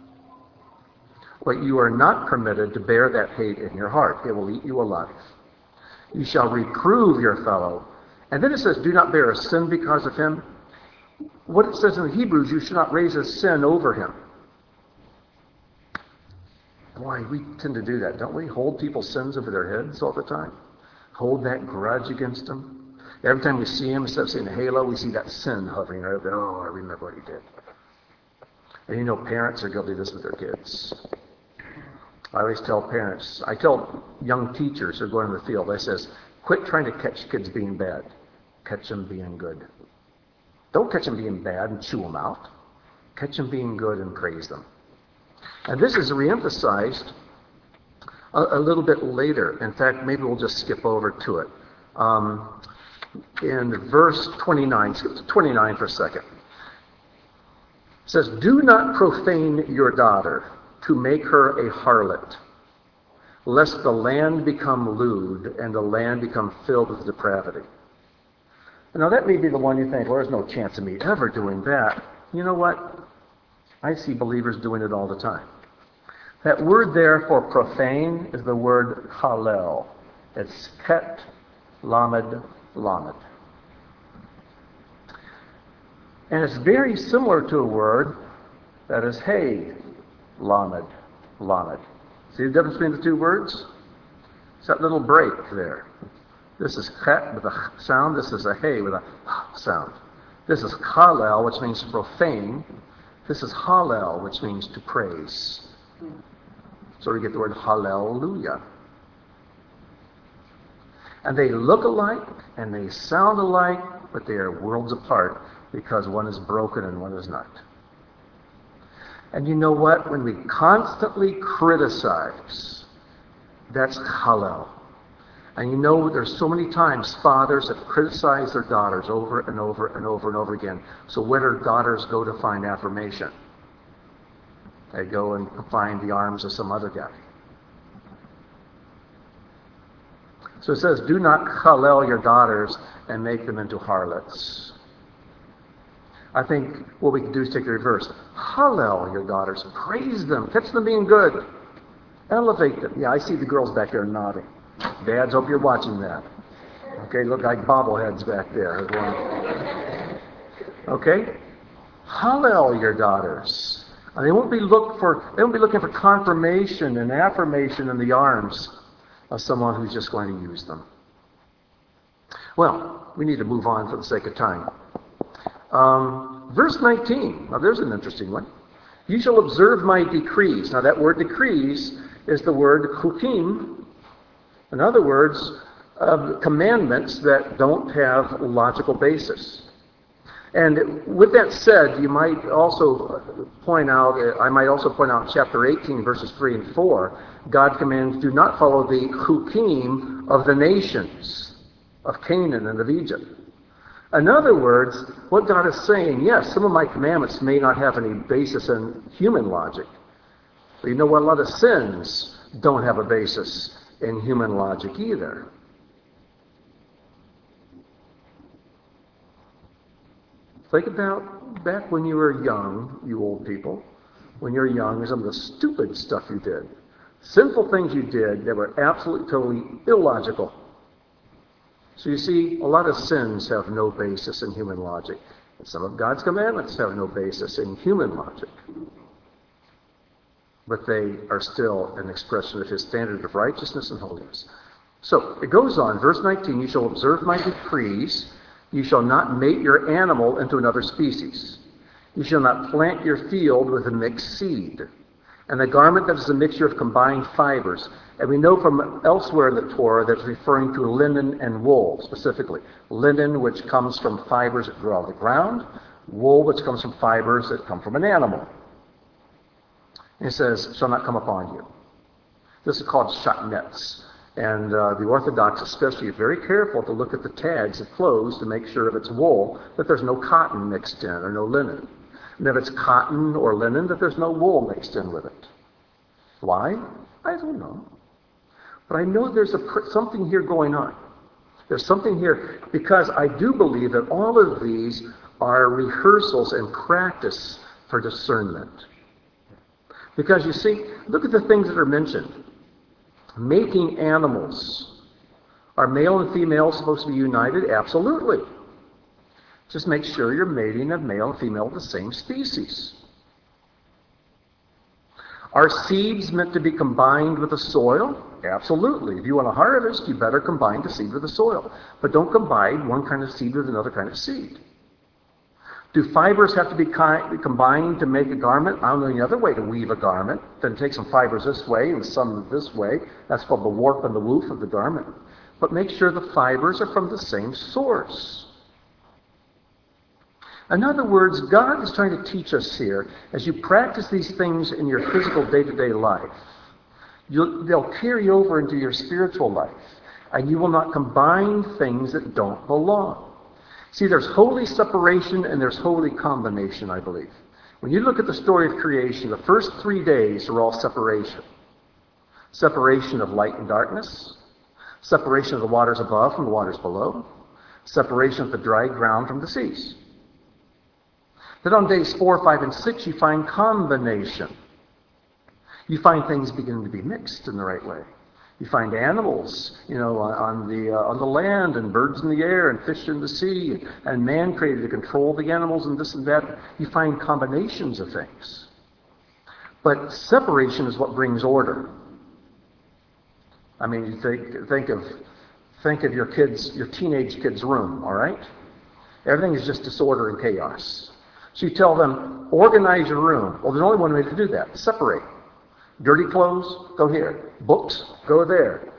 But you are not permitted to bear that hate in your heart. It will eat you alive. You shall reprove your fellow. And then it says, do not bear a sin because of him. What it says in the Hebrews, you should not raise a sin over him. Boy, we tend to do that, don't we? Hold people's sins over their heads all the time. Hold that grudge against them. Every time we see him, instead of seeing a halo, we see that sin hovering right there. Oh, I remember what he did. And parents are guilty of this with their kids. I always tell parents, I tell young teachers who are going in the field, I says, quit trying to catch kids being bad. Catch them being good. Don't catch them being bad and chew them out. Catch them being good and praise them. And this is reemphasized a little bit later. In fact, maybe we'll just skip over to it. In verse 29, skip to 29 for a second. It says, do not profane your daughter to make her a harlot, lest the land become lewd and the land become filled with depravity. Now that may be the one you think, well, there's no chance of me ever doing that. You know what? I see believers doing it all the time. That word there for profane is the word halel. It's ket, lamed, lamed. And it's very similar to a word that is hey, lamed, lamed. See the difference between the two words? It's that little break there. This is ket with a sound. This is a hey with a sound. This is halel, which means profane. This is hallel, which means to praise. So we get the word hallelujah. And they look alike and they sound alike, but they are worlds apart because one is broken and one is not. And you know what? When we constantly criticize, that's hallel. And there's so many times fathers have criticized their daughters over and over and over and over again. So where do daughters go to find affirmation? They go and find the arms of some other guy. So it says, do not hallel your daughters and make them into harlots. I think what we can do is take the reverse. Hallel your daughters. Praise them. Catch them being good. Elevate them. Yeah, I see the girls back there nodding. Dads, hope you're watching that. Okay, look like bobbleheads back there. Okay? Hallel your daughters. And they won't be looking for confirmation and affirmation in the arms of someone who's just going to use them. Well, we need to move on for the sake of time. Verse 19. Now there's an interesting one. You shall observe my decrees. Now that word decrees is the word chukim. In other words, commandments that don't have logical basis. And with that said, you might also point out, I might also point out in chapter 18, verses 3 and 4, God commands, do not follow the hukim of the nations of Canaan and of Egypt. In other words, what God is saying, yes, some of my commandments may not have any basis in human logic. But you know what? A lot of sins don't have a basis in human logic either. Think about back when you were young, you old people. When you were young, some of the stupid stuff you did. Sinful things you did that were absolutely, totally illogical. So you see, a lot of sins have no basis in human logic. And some of God's commandments have no basis in human logic. But they are still an expression of His standard of righteousness and holiness. So it goes on, verse 19, you shall observe my decrees. You shall not mate your animal into another species. You shall not plant your field with a mixed seed. And the garment that is a mixture of combined fibers. And we know from elsewhere in the Torah that it's referring to linen and wool specifically. Linen, which comes from fibers that grow out of the ground. Wool, which comes from fibers that come from an animal. And it says, shall not come upon you. This is called shatnetz. And the Orthodox especially are very careful to look at the tags of clothes to make sure if it's wool that there's no cotton mixed in or no linen. And if it's cotton or linen, that there's no wool mixed in with it. Why? I don't know. But I know there's something here going on. There's something here because I do believe that all of these are rehearsals and practice for discernment. Because you see, look at the things that are mentioned. Mating animals. Are male and female supposed to be united? Absolutely. Just make sure you're mating a male and female of the same species. Are seeds meant to be combined with the soil? Absolutely. If you want to harvest, you better combine the seed with the soil. But don't combine one kind of seed with another kind of seed. Do fibers have to be combined to make a garment? I don't know any other way to weave a garment than take some fibers this way and some this way. That's called the warp and the woof of the garment. But make sure the fibers are from the same source. In other words, God is trying to teach us here, as you practice these things in your physical day-to-day life, they'll carry over into your spiritual life, and you will not combine things that don't belong. See, there's holy separation and there's holy combination, I believe. When you look at the story of creation, the first 3 days are all separation. Separation of light and darkness, separation of the waters above from the waters below, separation of the dry ground from the seas. Then on days 4, 5, and 6, you find combination. You find things beginning to be mixed in the right way. You find animals, on the land, and birds in the air, and fish in the sea, and man created to control the animals, and this and that. You find combinations of things. But separation is what brings order. I mean, you think of your teenage kid's room, all right? Everything is just disorder and chaos. So you tell them, organize your room. Well, there's only one way to do that. Separate. Dirty clothes, go here. Books, go there.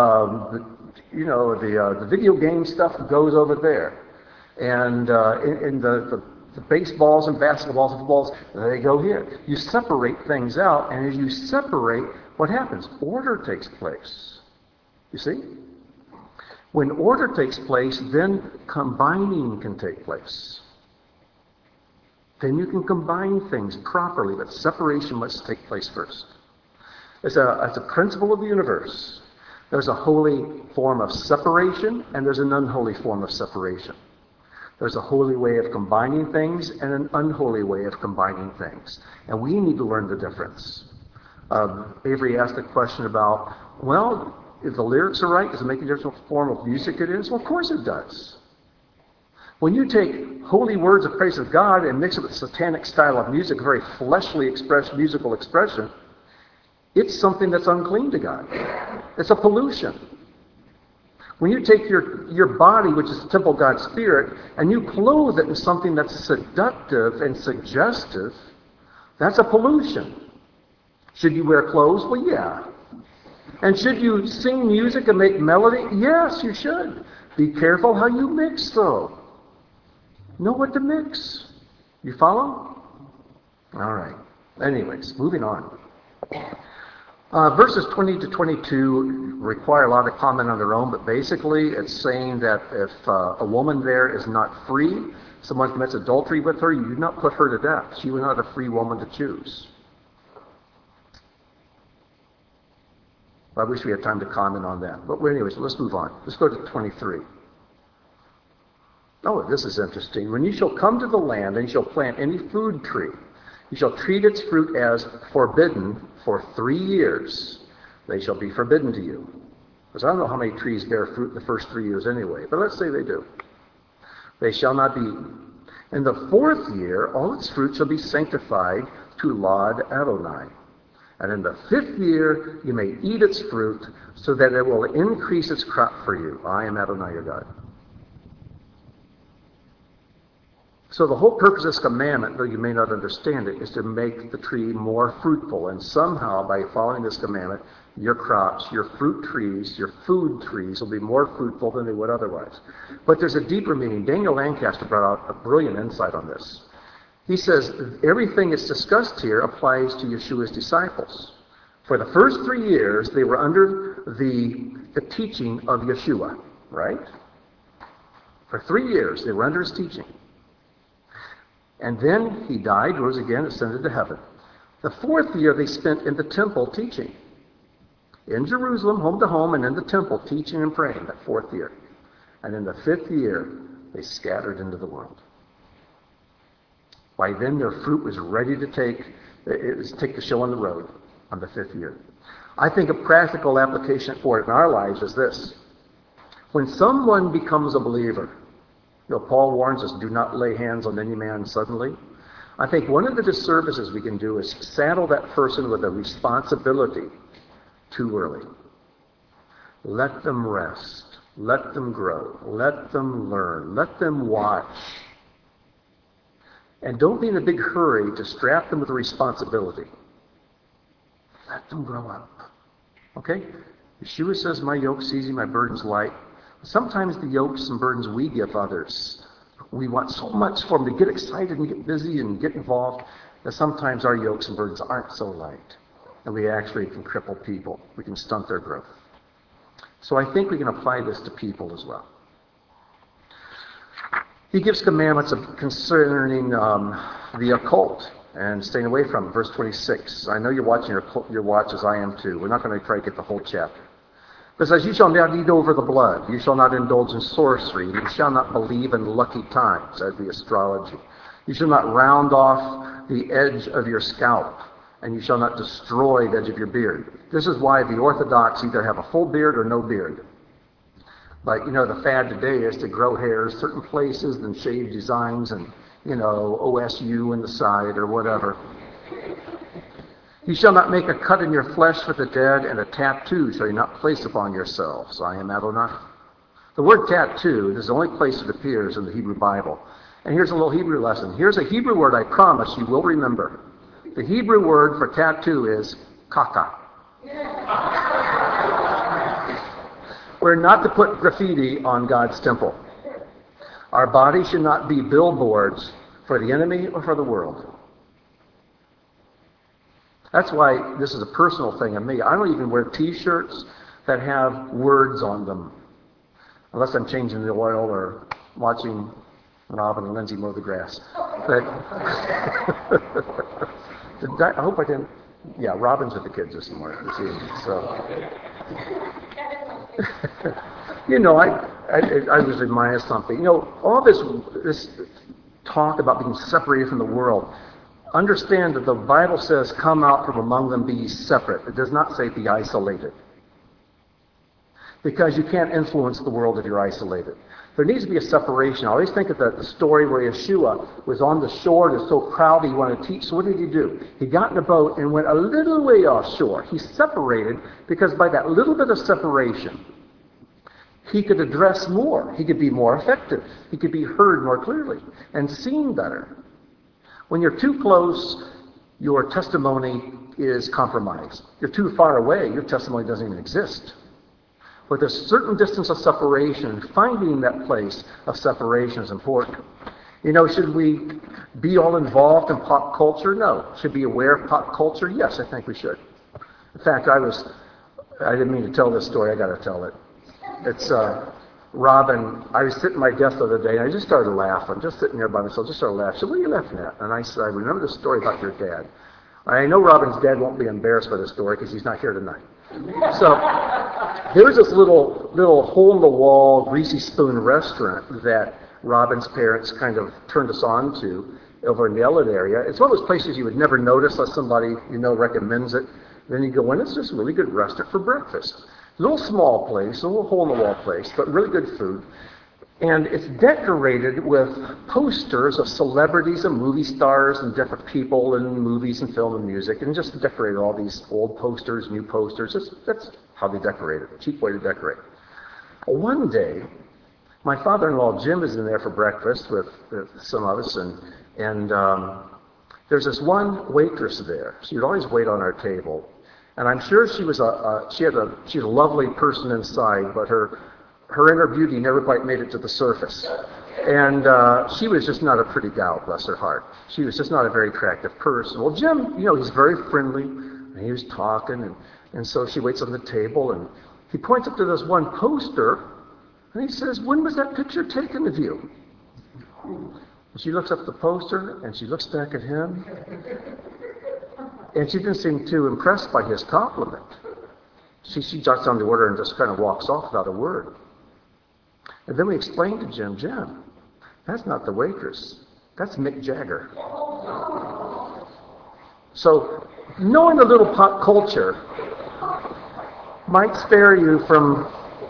The video game stuff goes over there. And in the baseballs and basketballs and footballs, they go here. You separate things out, and as you separate, what happens? Order takes place. You see? When order takes place, then combining can take place. Then you can combine things properly, but separation must take place first. It's a principle of the universe. There's a holy form of separation, and there's an unholy form of separation. There's a holy way of combining things and an unholy way of combining things. And we need to learn the difference. Avery asked a question about, well, if the lyrics are right, does it make a difference what form of music it is? Well, of course it does. When you take holy words of praise of God and mix it with a satanic style of music, a very fleshly musical expression, it's something that's unclean to God. It's a pollution. When you take your body, which is the temple of God's Spirit, and you clothe it in something that's seductive and suggestive, that's a pollution. Should you wear clothes? Well, yeah. And should you sing music and make melody? Yes, you should. Be careful how you mix, though. know what to mix. You follow? All right. Anyways, moving on. Verses 20 to 22 require a lot of comment on their own, but basically it's saying that if a woman there is not free, someone commits adultery with her, you do not put her to death. She was not a free woman to choose. I wish we had time to comment on that. But anyways, let's move on. Let's go to 23. Oh, this is interesting. When you shall come to the land and you shall plant any food tree, you shall treat its fruit as forbidden for 3 years. They shall be forbidden to you. Because I don't know how many trees bear fruit the first 3 years anyway, but let's say they do. They shall not be eaten. In the 4th year, all its fruit shall be sanctified to Laud Adonai. And in the 5th year, you may eat its fruit, so that it will increase its crop for you. I am Adonai your God. So the whole purpose of this commandment, though you may not understand it, is to make the tree more fruitful. And somehow, by following this commandment, your crops, your fruit trees, your food trees will be more fruitful than they would otherwise. But there's a deeper meaning. Daniel Lancaster brought out a brilliant insight on this. He says everything that's discussed here applies to Yeshua's disciples. For the first 3 years, they were under the teaching of Yeshua, right? For 3 years, they were under his teaching. And then he died, rose again, ascended to heaven. The 4th year they spent in the temple teaching. In Jerusalem, home to home, and in the temple teaching and praying, that 4th year. And in the 5th year, they scattered into the world. By then their fruit was ready to take the show on the road on the 5th year. I think a practical application for it in our lives is this. When someone becomes a believer, Paul warns us, do not lay hands on any man suddenly. I think one of the disservices we can do is saddle that person with a responsibility too early. Let them rest. Let them grow. Let them learn. Let them watch. And don't be in a big hurry to strap them with a responsibility. Let them grow up. Okay? Yeshua says, my yoke's easy, my burden's light. Sometimes the yokes and burdens we give others, we want so much for them to get excited and get busy and get involved, that sometimes our yokes and burdens aren't so light. And we actually can cripple people. We can stunt their growth. So I think we can apply this to people as well. He gives commandments concerning the occult and staying away from it. Verse 26. I know you're watching your watch as I am too. We're not going to try to get the whole chapter. It says, you shall not eat over the blood. You shall not indulge in sorcery. You shall not believe in lucky times, as the astrology. You shall not round off the edge of your scalp. And you shall not destroy the edge of your beard. This is why the Orthodox either have a full beard or no beard. But, the fad today is to grow hairs certain places and shave designs and, OSU in the side or whatever. You shall not make a cut in your flesh for the dead, and a tattoo shall you not place upon yourselves. I am Adonai. The word tattoo is the only place it appears in the Hebrew Bible. And here's a little Hebrew lesson. Here's a Hebrew word I promise you will remember. The Hebrew word for tattoo is kaka. We're not to put graffiti on God's temple. Our body should not be billboards for the enemy or for the world. That's why this is a personal thing in me. I don't even wear T-shirts that have words on them, unless I'm changing the oil or watching Robin and Lindsay mow the grass. But I hope I didn't. Yeah, Robin's with the kids this morning. So, I was reminded of something. All this talk about being separated from the world. Understand that the Bible says, come out from among them, be separate. It does not say be isolated. Because you can't influence the world if you're isolated. There needs to be a separation. I always think of the story where Yeshua was on the shore. It was so crowded he wanted to teach. So what did he do? He got in a boat and went a little way offshore. He separated because by that little bit of separation, he could address more. He could be more effective. He could be heard more clearly and seen better. When you're too close, your testimony is compromised. You're too far away, your testimony doesn't even exist. But there's a certain distance of separation. Finding that place of separation is important. Should we be all involved in pop culture? No. Should we be aware of pop culture? Yes, I think we should. In fact, I didn't mean to tell this story, I got to tell it. It's Robin, I was sitting at my desk the other day, and I just started laughing, just sitting there by myself, just started laughing. She said, "What are you laughing at?" And I said, "I remember the story about your dad." I know Robin's dad won't be embarrassed by the story because he's not here tonight. So there's this little hole-in-the-wall, greasy spoon restaurant that Robin's parents kind of turned us on to over in the Ellet area. It's one of those places you would never notice unless somebody recommends it. Then you go in, it's just a really good restaurant for breakfast. A little small place, a little hole-in-the-wall place, but really good food. And it's decorated with posters of celebrities and movie stars and different people in movies and film and music, and just decorated all these old posters, new posters. That's how they decorate it, a cheap way to decorate. Well, one day, my father-in-law Jim is in there for breakfast with some of us, and there's this one waitress there. She would always wait on our table, and I'm sure she was she's a lovely person inside, but her inner beauty never quite made it to the surface. And she was just not a pretty gal, bless her heart. She was just not a very attractive person. Well, Jim, he's very friendly, and he was talking, and so she waits on the table, and he points up to this one poster, and he says, "When was that picture taken of you?" And she looks up at the poster, and she looks back at him, and she didn't seem too impressed by his compliment. She jots down the order and just kind of walks off without a word. And then we explained to Jim, that's not the waitress. That's Mick Jagger. So, knowing a little pop culture might spare you from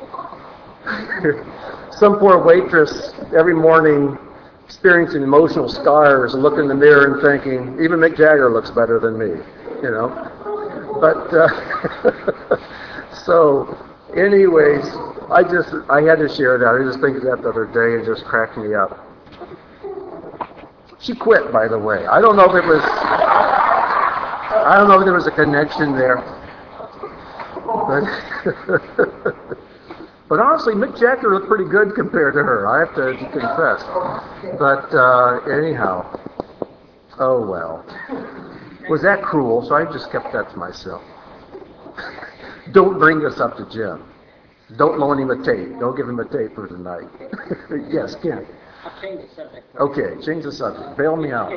some poor waitress every morning experiencing emotional scars and looking in the mirror and thinking, even Mick Jagger looks better than me, But, so, anyways, I had to share that. I just think of that the other day and just cracked me up. She quit, by the way. I don't know if there was a connection there. But honestly, Mick Jagger looked pretty good compared to her, I have to confess. But anyhow, oh well. Was that cruel? So I just kept that to myself. Don't bring this up to Jim. Don't loan him a tape. Don't give him a tape for tonight. Yes, Ken. I'll change the subject. Okay, change the subject. Bail me out. I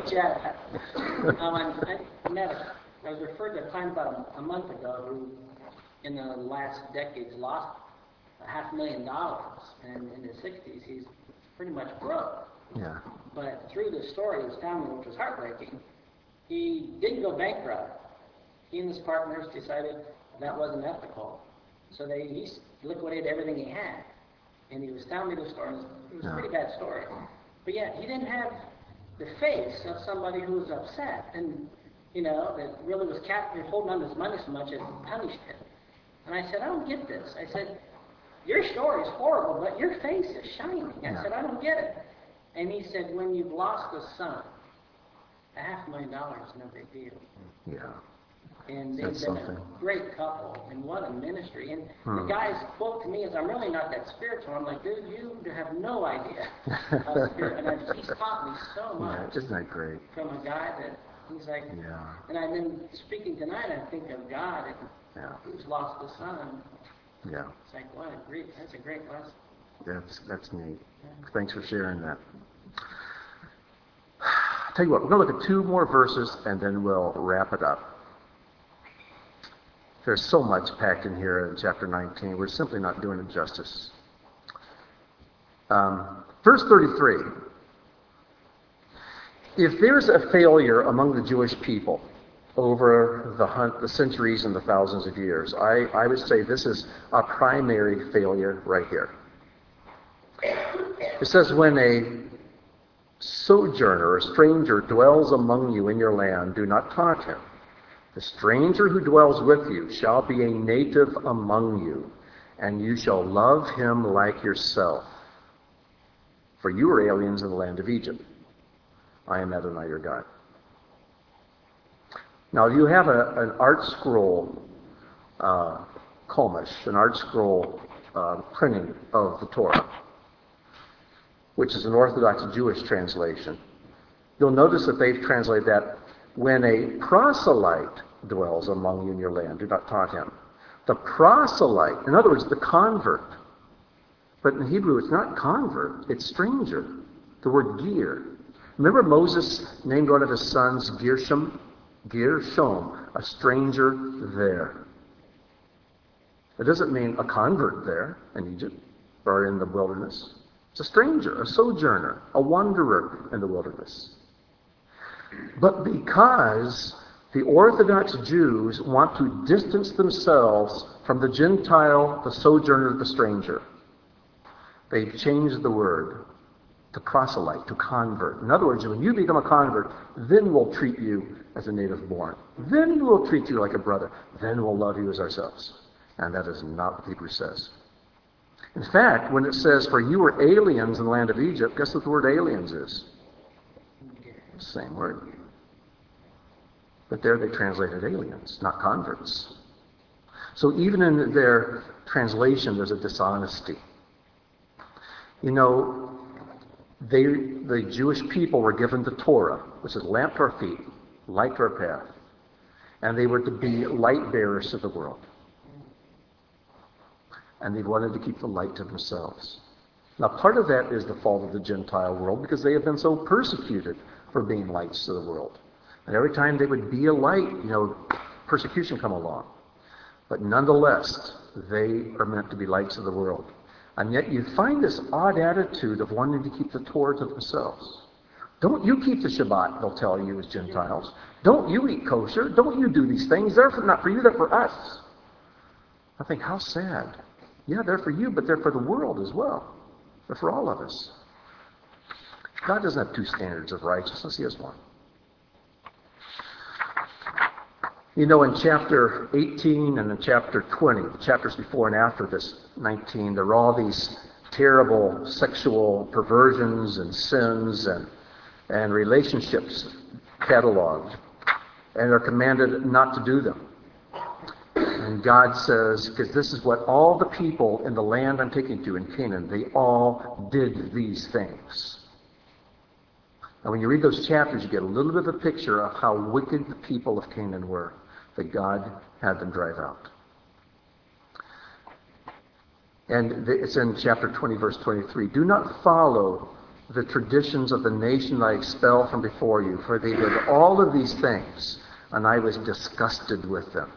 was referred to a client about a month ago who, in the last decades, lost $500,000, and in his 60s, he's pretty much broke. Yeah. But through the story of his family, which was heartbreaking, he didn't go bankrupt. He and his partners decided that wasn't ethical. So he liquidated everything he had. And he was telling me the story. It was a pretty bad story. But yet, he didn't have the face of somebody who was upset and, that really was holding on to his money so much it punished him. And I said, I don't get this. I said, your story is horrible, but your face is shining. I said, I don't get it. And he said, when you've lost a son, $500,000 is no big deal. Yeah. And they've been a great couple, and what a ministry. And the guy's quote to me is, "I'm really not that spiritual." I'm like, dude, you have no idea how spiritual. And he's taught me so much. Yeah, isn't that great? From a guy that he's like, and I've been speaking tonight, I think of God who's lost a son. Yeah. It's like, that's a great lesson. That's neat. Yeah. Thanks for sharing that. I'll tell you what, we're going to look at 2 more verses, and then we'll wrap it up. There's so much packed in here in chapter 19. We're simply not doing it justice. Verse 33. If there's a failure among the Jewish people over the centuries and the thousands of years, I would say this is a primary failure right here. It says, when a sojourner, a stranger, dwells among you in your land, do not taunt him. The stranger who dwells with you shall be a native among you, and you shall love him like yourself. For you are aliens in the land of Egypt. I am Adonai your God. Now, you have an art scroll, Chumash, an art scroll printing of the Torah. which is an Orthodox Jewish translation, you'll notice that they've translated that, when a proselyte dwells among you in your land, do not taunt him. The proselyte, in other words, the convert. But in Hebrew, it's not convert, it's stranger. The word gir. Remember Moses named one of his sons Gershom? Gershom, a stranger there. It doesn't mean a convert there in Egypt or in the wilderness. It's a stranger, a sojourner, a wanderer in the wilderness. But because the Orthodox Jews want to distance themselves from the Gentile, the sojourner, the stranger, they've changed the word to proselyte, to convert. In other words, when you become a convert, then we'll treat you as a native born. Then we'll treat you like a brother. Then we'll love you as ourselves. And that is not what Hebrew says. In fact, when it says, for you were aliens in the land of Egypt, guess what the word aliens is? Same word. But there they translated aliens, not converts. So even in their translation, there's a dishonesty. You know, the Jewish people were given the Torah, which is a lamp to our feet, light to our path. And they were to be light bearers to the world. And they wanted to keep the light to themselves. Now, part of that is the fault of the Gentile world, because they have been so persecuted for being lights to the world. And every time they would be a light, persecution come along. But nonetheless, they are meant to be lights of the world. And yet you find this odd attitude of wanting to keep the Torah to themselves. Don't you keep the Shabbat, they'll tell you as Gentiles. Don't you eat kosher. Don't you do these things. They're not for you, they're for us. I think, how sad. Yeah, they're for you, but they're for the world as well. They're for all of us. God doesn't have two standards of righteousness. He has one. In chapter 18 and in chapter 20, the chapters before and after this 19, there are all these terrible sexual perversions and sins and relationships cataloged. And they're commanded not to do them. And God says, because this is what all the people in the land I'm taking to in Canaan, they all did these things. Now when you read those chapters, you get a little bit of a picture of how wicked the people of Canaan were, that God had them drive out. And it's in chapter 20, verse 23. Do not follow the traditions of the nation I expel from before you, for they did all of these things, and I was disgusted with them.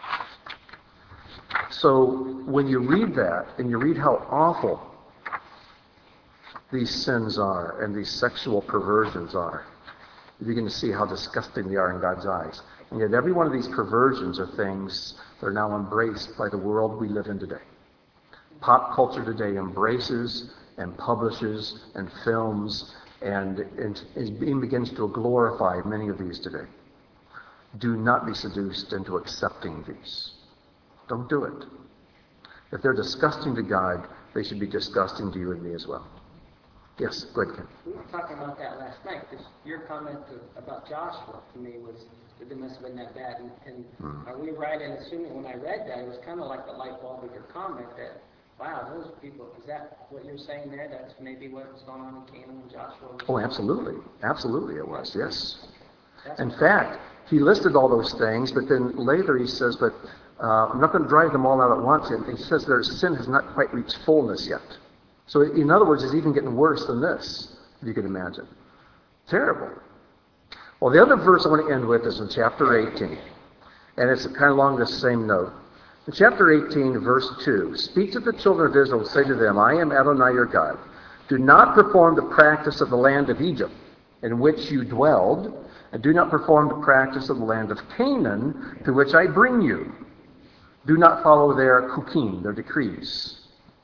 So when you read that, and you read how awful these sins are, and these sexual perversions are, you begin to see how disgusting they are in God's eyes. And yet every one of these perversions are things that are now embraced by the world we live in today. Pop culture today embraces and publishes and films and begins to glorify many of these today. Do not be seduced into accepting these. Don't do it. If they're disgusting to God, they should be disgusting to you and me as well. Yes, go ahead, Ken. We were talking about that last night, because your comment about Joshua to me was that it must have been that bad. And are we right in assuming when I read that, it was kind of like the light bulb of your comment that, wow, those people, is that what you're saying there? That's maybe what was going on in Canaan when Joshua was... Oh, absolutely. Absolutely it was, yes. In fact, he listed all those things, but then later he says, but I'm not going to drive them all out at once. And he says their sin has not quite reached fullness yet. So in other words, it's even getting worse than this, if you can imagine. Terrible. Well, the other verse I want to end with is in chapter 18. And it's kind of along the same note. In chapter 18, verse 2, speak to the children of Israel and say to them, I am Adonai your God. Do not perform the practice of the land of Egypt, in which you dwelled, and do not perform the practice of the land of Canaan, to which I bring you. Do not follow their chukim, their decrees.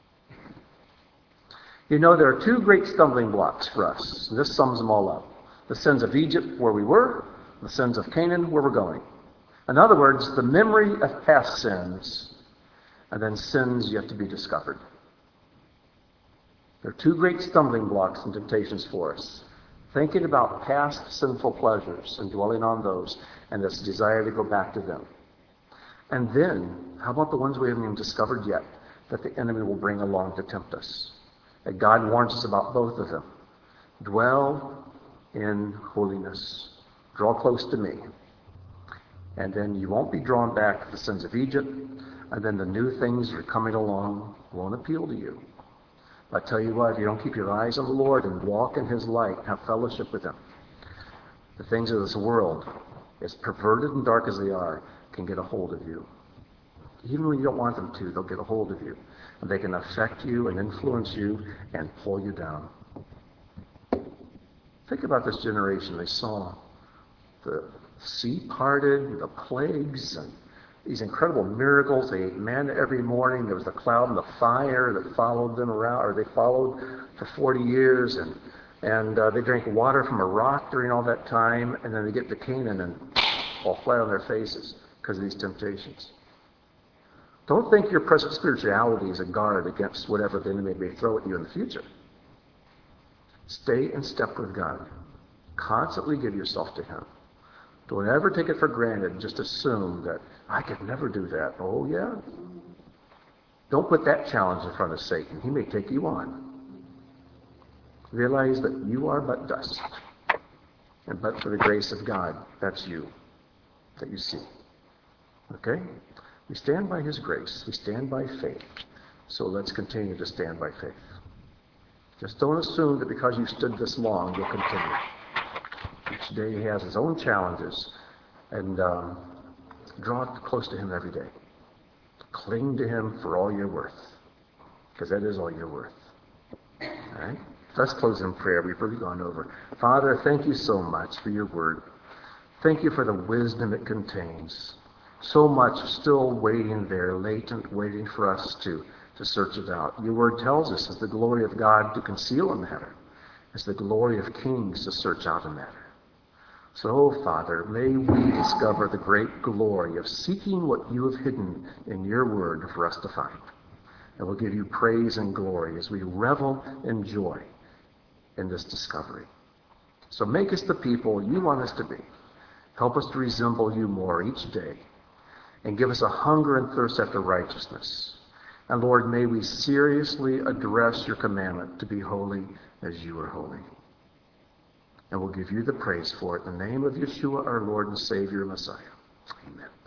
There are two great stumbling blocks for us. And this sums them all up. The sins of Egypt, where we were, the sins of Canaan, where we're going. In other words, the memory of past sins, and then sins yet to be discovered. There are two great stumbling blocks and temptations for us. Thinking about past sinful pleasures and dwelling on those, and this desire to go back to them. And then, how about the ones we haven't even discovered yet, that the enemy will bring along to tempt us? And God warns us about both of them. Dwell in holiness. Draw close to me. And then you won't be drawn back to the sins of Egypt. And then the new things that are coming along won't appeal to you. But I tell you what, if you don't keep your eyes on the Lord and walk in His light, have fellowship with Him, the things of this world, as perverted and dark as they are, can get a hold of you. Even when you don't want them to, they'll get a hold of you. And they can affect you and influence you and pull you down. Think about this generation. They saw the sea parted, the plagues, and these incredible miracles. They ate manna every morning. There was the cloud and the fire that followed them around, or they followed for 40 years. And they drank water from a rock during all that time. And then they get to Canaan and fall flat on their faces because of these temptations. Don't think your present spirituality is a guard against whatever the enemy may throw at you in the future. Stay in step with God. Constantly give yourself to Him. Don't ever take it for granted. Just assume that I could never do that. Oh, yeah? Don't put that challenge in front of Satan. He may take you on. Realize that you are but dust. And but for the grace of God, that's you that you see. Okay? We stand by His grace. We stand by faith. So let's continue to stand by faith. Just don't assume that because you stood this long, you'll continue. Each day has its own challenges. And draw close to Him every day. Cling to Him for all you're worth. Because that is all you're worth. All right? Let's close in prayer. We've really gone over. Father, thank you so much for your word. Thank you for the wisdom it contains. So much still waiting there, latent, waiting for us to search it out. Your word tells us it's the glory of God to conceal a matter. It's the glory of kings to search out a matter. So, Father, may we discover the great glory of seeking what you have hidden in your word for us to find. And we'll give you praise and glory as we revel in joy in this discovery. So make us the people you want us to be. Help us to resemble you more each day. And give us a hunger and thirst after righteousness. And Lord, may we seriously address your commandment to be holy as you are holy. And we'll give you the praise for it in the name of Yeshua, our Lord and Savior, Messiah. Amen.